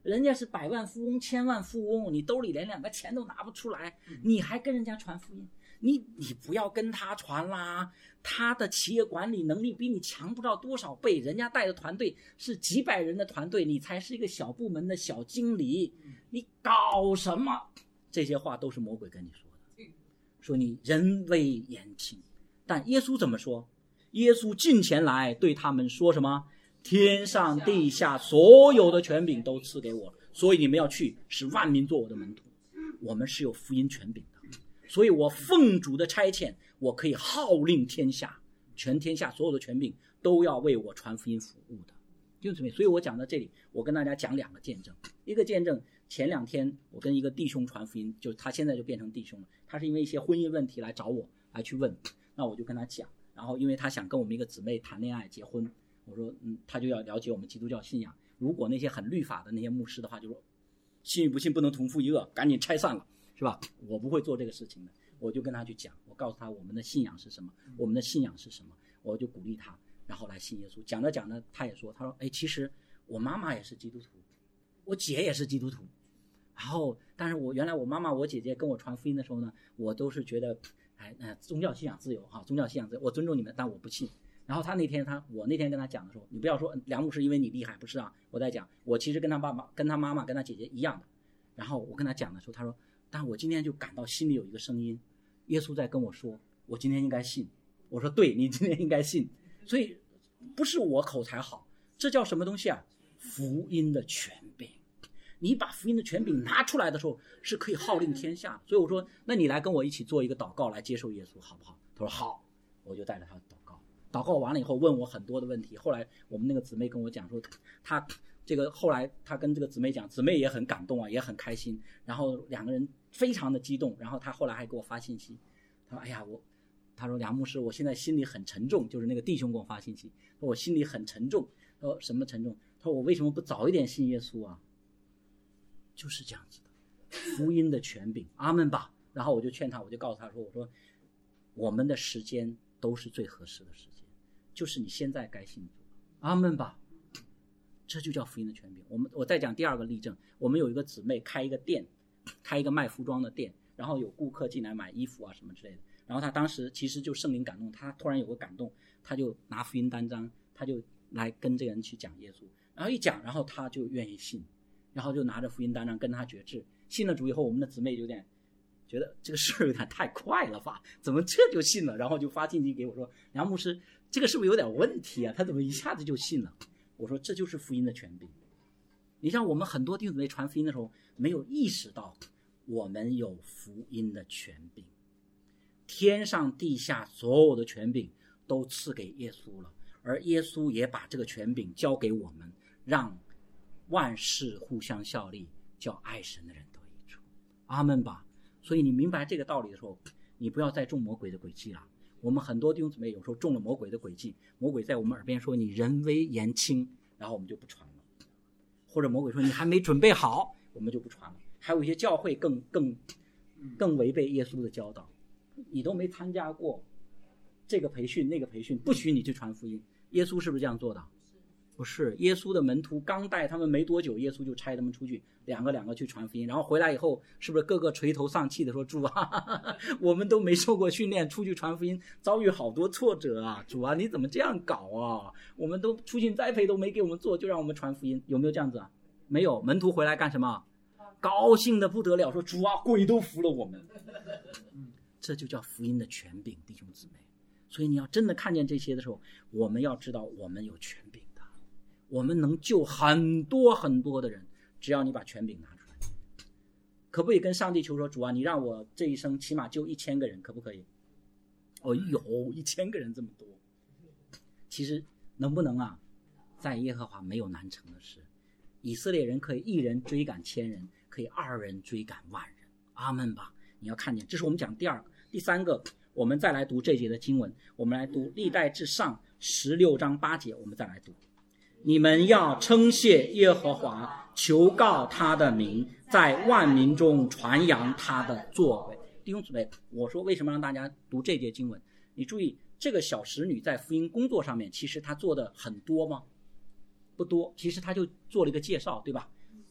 人家是百万富翁、千万富翁，你兜里连两个钱都拿不出来，你还跟人家传福音？你你不要跟他传啦，他的企业管理能力比你强不知道多少倍，人家带的团队是几百人的团队，你才是一个小部门的小经理，你搞什么？这些话都是魔鬼跟你说的，说你人微言轻。但耶稣怎么说？耶稣近前来对他们说什么？天上地下所有的权柄都赐给我，所以你们要去，使万民做我的门徒。我们是有福音权柄的，所以我奉主的差遣，我可以号令天下，全天下所有的权柄都要为我传福音服务的。弟兄姊妹，所以我讲到这里，我跟大家讲两个见证。一个见证，前两天我跟一个弟兄传福音，就他现在就变成弟兄了，他是因为一些婚姻问题来找我，来去问，那我就跟他讲，然后因为他想跟我们一个姊妹谈恋爱结婚，我说嗯，他就要了解我们基督教信仰，如果那些很律法的那些牧师的话，就说信与不信不能同父异恶，赶紧拆散了，是吧？我不会做这个事情的。我就跟他去讲，我告诉他我们的信仰是什么，我们的信仰是什么，我就鼓励他，然后来信耶稣。讲着讲着，他也说，他说，哎，其实我妈妈也是基督徒，我姐也是基督徒，然后但是我原来我妈妈我姐姐跟我传福音的时候呢，我都是觉得，哎，呃，宗教信仰自由哈，宗教信仰自由，我尊重你们，但我不信。然后他那天他我那天跟他讲的时候，你不要说梁牧师因为你厉害，不是啊，我在讲我其实跟他爸爸跟他妈妈跟他姐姐一样的。然后我跟他讲的时候，他说，但我今天就感到心里有一个声音，耶稣在跟我说，我今天应该信。我说对，你今天应该信。所以不是我口才好，这叫什么东西啊？福音的权柄。你把福音的权柄拿出来的时候，是可以号令天下。所以我说，那你来跟我一起做一个祷告，来接受耶稣好不好？他说好，我就带着他祷告。祷告完了以后，问我很多的问题。后来我们那个姊妹跟我讲说，他这个后来他跟这个姊妹讲，姊妹也很感动啊，也很开心。然后两个人非常的激动。然后他后来还给我发信息，他说：“哎呀，我，他说梁牧师，我现在心里很沉重。”就是那个弟兄给我发信息，说我心里很沉重。说什么沉重？他说我为什么不早一点信耶稣啊？就是这样子的，福音的权柄，阿们吧。然后我就劝他，我就告诉他说：“我说我们的时间都是最合适的时间，就是你现在该信主，阿们吧。”这就叫福音的权柄。我们我再讲第二个例证，我们有一个姊妹开一个店，开一个卖服装的店，然后有顾客进来买衣服啊什么之类的。然后他当时其实就圣灵感动，他突然有个感动，他就拿福音单张，他就来跟这个人去讲耶稣。然后一讲，然后他就愿意信，然后就拿着福音单张跟他决志。信了主以后，我们的姊妹有点觉得这个事有点太快了吧，怎么这就信了？然后就发信息给我说：“梁牧师，这个是不是有点问题啊？他怎么一下子就信了？”我说这就是福音的权柄。你像我们很多弟兄姊妹传福音的时候，没有意识到我们有福音的权柄，天上地下所有的权柄都赐给耶稣了，而耶稣也把这个权柄交给我们，让万事互相效力，叫爱神的人得益处。阿们吧。所以你明白这个道理的时候，你不要再中魔鬼的诡计了。我们很多弟兄姊妹有时候中了魔鬼的诡计，魔鬼在我们耳边说你人微言轻，然后我们就不传了。或者魔鬼说你还没准备好，我们就不传了。还有一些教会更更更违背耶稣的教导，你都没参加过这个培训那个培训，不许你去传福音。耶稣是不是这样做的？不是，耶稣的门徒刚带他们没多久，耶稣就差他们出去，两个两个去传福音，然后回来以后，是不是个个垂头丧气的说：“主啊，哈哈我们都没受过训练，出去传福音，遭遇好多挫折啊！主啊，你怎么这样搞啊？我们都出信栽培都没给我们做，就让我们传福音，有没有这样子啊？没有。门徒回来干什么？高兴的不得了，说：主啊，鬼都服了我们。这就叫福音的权柄，弟兄姊妹。所以你要真的看见这些的时候，我们要知道我们有权柄。我们能救很多很多的人，只要你把权柄拿出来。可不可以跟上帝求说：主啊，你让我这一生起码救一千个人，可不可以？哦，有一千个人这么多，其实能不能啊？在耶和华没有难成的事。以色列人可以一人追赶千人，可以二人追赶万人。阿们吧！你要看见，这是我们讲第二个、第三个。我们再来读这节的经文，我们来读历代志上十六章八节，我们再来读。你们要称谢耶和华，求告他的名，在万民中传扬他的作为。弟兄姊妹，我说为什么让大家读这节经文？你注意，这个小使女在福音工作上面，其实她做的很多吗？不多，其实她就做了一个介绍，对吧？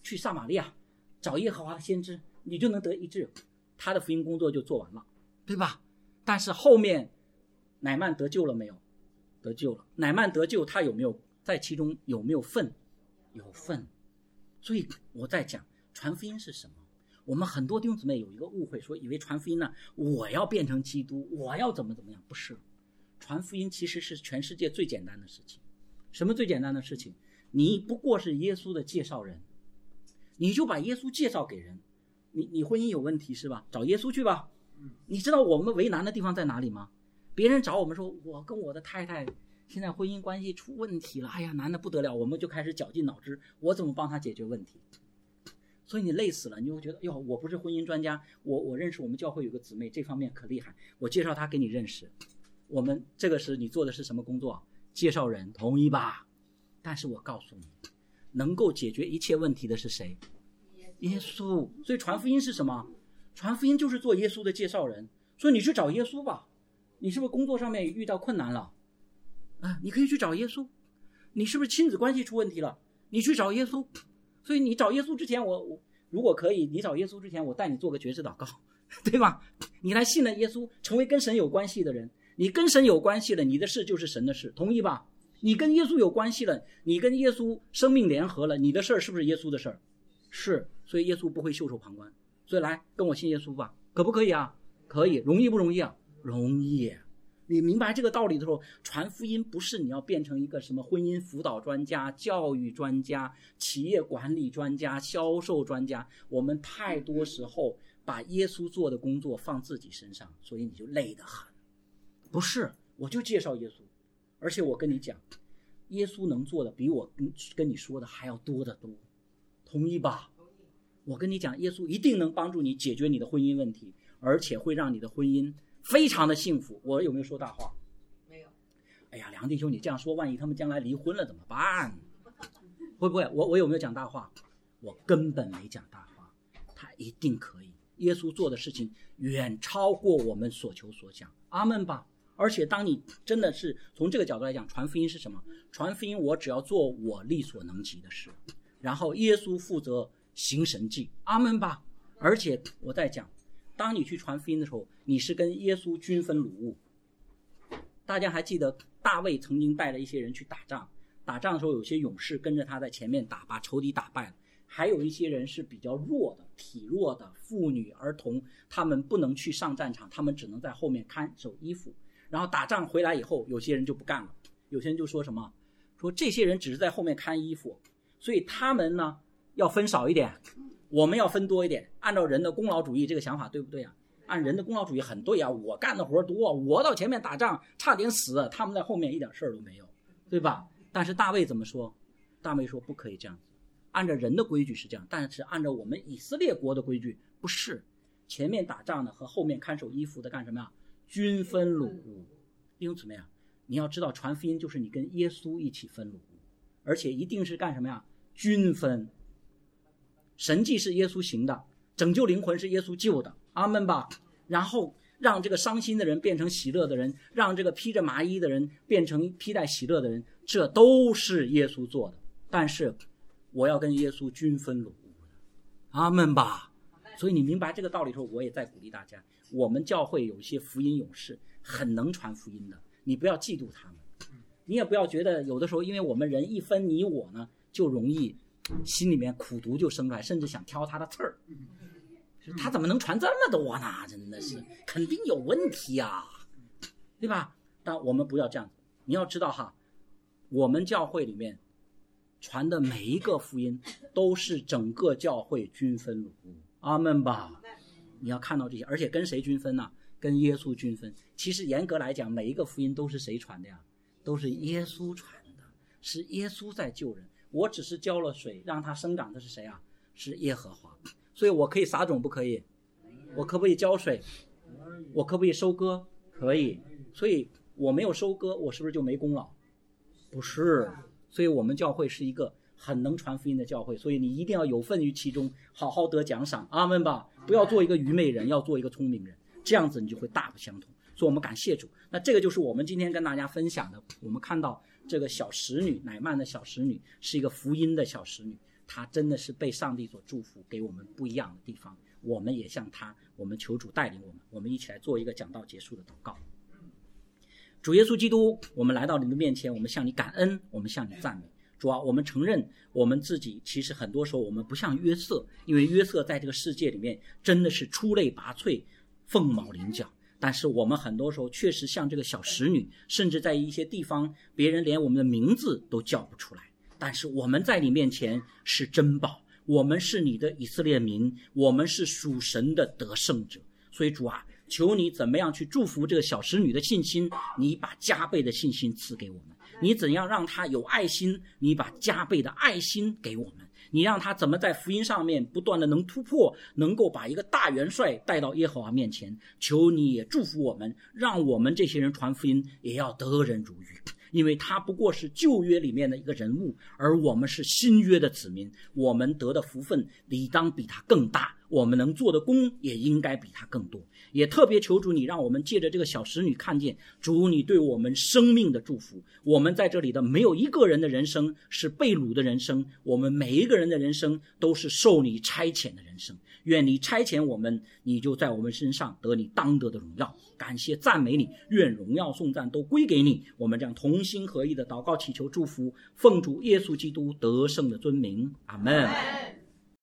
去撒玛利亚找耶和华的先知，你就能得医治，他的福音工作就做完了，对吧？但是后面乃曼得救了没有？得救了。乃曼得救，他有没有在其中有没有份？有份。所以我在讲传福音是什么。我们很多弟兄姊妹有一个误会，说以为传福音呢，我要变成基督，我要怎么怎么样。不是，传福音其实是全世界最简单的事情。什么最简单的事情？你不过是耶稣的介绍人，你就把耶稣介绍给人。你你婚姻有问题是吧？找耶稣去吧。你知道我们为难的地方在哪里吗？别人找我们说，我跟我的太太现在婚姻关系出问题了，哎呀，难得不得了，我们就开始绞尽脑汁，我怎么帮他解决问题？所以你累死了，你就会觉得，哟，我不是婚姻专家，我我认识我们教会有个姊妹，这方面可厉害，我介绍她给你认识。我们这个是你做的是什么工作？介绍人，同意吧？但是我告诉你，能够解决一切问题的是谁？耶稣。所以传福音是什么？传福音就是做耶稣的介绍人。所以你去找耶稣吧。你是不是工作上面遇到困难了？啊，你可以去找耶稣。你是不是亲子关系出问题了？你去找耶稣。所以你找耶稣之前，我我如果可以，你找耶稣之前，我带你做个决志祷告，对吧？你来信了耶稣，成为跟神有关系的人。你跟神有关系了，你的事就是神的事，同意吧？你跟耶稣有关系了，你跟耶稣生命联合了，你的事儿是不是耶稣的事儿？是，所以耶稣不会袖手旁观。所以来跟我信耶稣吧，可不可以啊？可以。容易不容易啊？容易。你明白这个道理的时候，传福音不是你要变成一个什么婚姻辅导专家、教育专家、企业管理专家、销售专家。我们太多时候把耶稣做的工作放自己身上，所以你就累得很。不是，我就介绍耶稣，而且我跟你讲，耶稣能做的比我跟跟你说的还要多得多，同意吧？我跟你讲，耶稣一定能帮助你解决你的婚姻问题，而且会让你的婚姻非常的幸福。我有没有说大话？ 没有。 哎呀，梁弟兄，你这样说，万一他们将来离婚了怎么办？会不会？我我有没有讲大话？我根本没讲大话，他一定可以。耶稣做的事情远超过我们所求所想，阿们吧。而且当你真的是从这个角度来讲，传福音是什么？传福音我只要做我力所能及的事，然后耶稣负责行神迹，阿们吧。而且我在讲，当你去传福音的时候，你是跟耶稣均分掳物。大家还记得大卫曾经带了一些人去打仗，打仗的时候有些勇士跟着他在前面打，把仇敌打败了，还有一些人是比较弱的，体弱的，妇女儿童，他们不能去上战场，他们只能在后面看守衣服。然后打仗回来以后，有些人就不干了，有些人就说什么，说这些人只是在后面看衣服，所以他们呢要分少一点，我们要分多一点。按照人的功劳主义这个想法对不对啊？按人的功劳主义很对啊，我干的活多，我到前面打仗差点死，他们在后面一点事儿都没有，对吧？但是大卫怎么说？大卫说不可以这样子，按照人的规矩是这样，但是按照我们以色列国的规矩不是，前面打仗的和后面看守衣服的干什么呀？均分掳物。弟兄姊妹啊，你要知道传福音就是你跟耶稣一起分掳物，而且一定是干什么呀？均分。神迹是耶稣行的，拯救灵魂是耶稣救的，阿们吧。然后让这个伤心的人变成喜乐的人，让这个披着麻衣的人变成披戴喜乐的人，这都是耶稣做的。但是我要跟耶稣均分掳物，阿们吧。所以你明白这个道理之后，我也在鼓励大家，我们教会有一些福音勇士很能传福音的，你不要嫉妒他们，你也不要觉得有的时候因为我们人一分你我呢，就容易心里面苦毒就生出来，甚至想挑他的刺儿。他怎么能传这么多呢？真的是肯定有问题啊，对吧？但我们不要这样子，你要知道哈，我们教会里面传的每一个福音都是整个教会均分掳物，阿们吧。你要看到这些，而且跟谁均分呢？跟耶稣均分。其实严格来讲，每一个福音都是谁传的呀？都是耶稣传的，是耶稣在救人。我只是浇了水让它生长的是谁啊？是耶和华。所以我可以撒种不可以？我可不可以浇水？我可不可以收割？可以。所以我没有收割，我是不是就没功劳？不是。所以我们教会是一个很能传福音的教会，所以你一定要有份于其中，好好得奖赏，阿们吧。不要做一个愚昧人，要做一个聪明人，这样子你就会大不相同。所以我们感谢主。那这个就是我们今天跟大家分享的，我们看到这个小使女乃曼的小使女是一个福音的小使女， 他真的是被上帝所祝福，给我们不一样的地方。我们也像他，我们求主带领我们，我们一起来做一个讲道结束的祷告。主耶稣基督，我们来到你的面前，我们向你感恩，我们向你赞美。主啊，我们承认我们自己其实很多时候我们不像约瑟，因为约瑟在这个世界里面真的是出类拔萃，凤毛麟角，但是我们很多时候确实像这个小使女，甚至在一些地方别人连我们的名字都叫不出来，但是我们在你面前是珍宝，我们是你的以色列民，我们是属神的得胜者。所以主啊，求你怎么样去祝福这个小使女的信心，你把加倍的信心赐给我们。你怎样让他有爱心，你把加倍的爱心给我们。你让他怎么在福音上面不断的能突破，能够把一个大元帅带到耶和华面前。求你也祝福我们，让我们这些人传福音也要得人如玉，因为他不过是旧约里面的一个人物，而我们是新约的子民，我们得的福分理当比他更大，我们能做的功也应该比他更多。也特别求主你让我们借着这个小使女看见主你对我们生命的祝福，我们在这里的没有一个人的人生是被掳的人生，我们每一个人的人生都是受你差遣的人生。愿你差遣我们，你就在我们身上得你当得的荣耀。感谢赞美你，愿荣耀颂赞都归给你。我们这样同心合意的祷告祈求祝福，奉主耶稣基督得胜的尊名，阿们。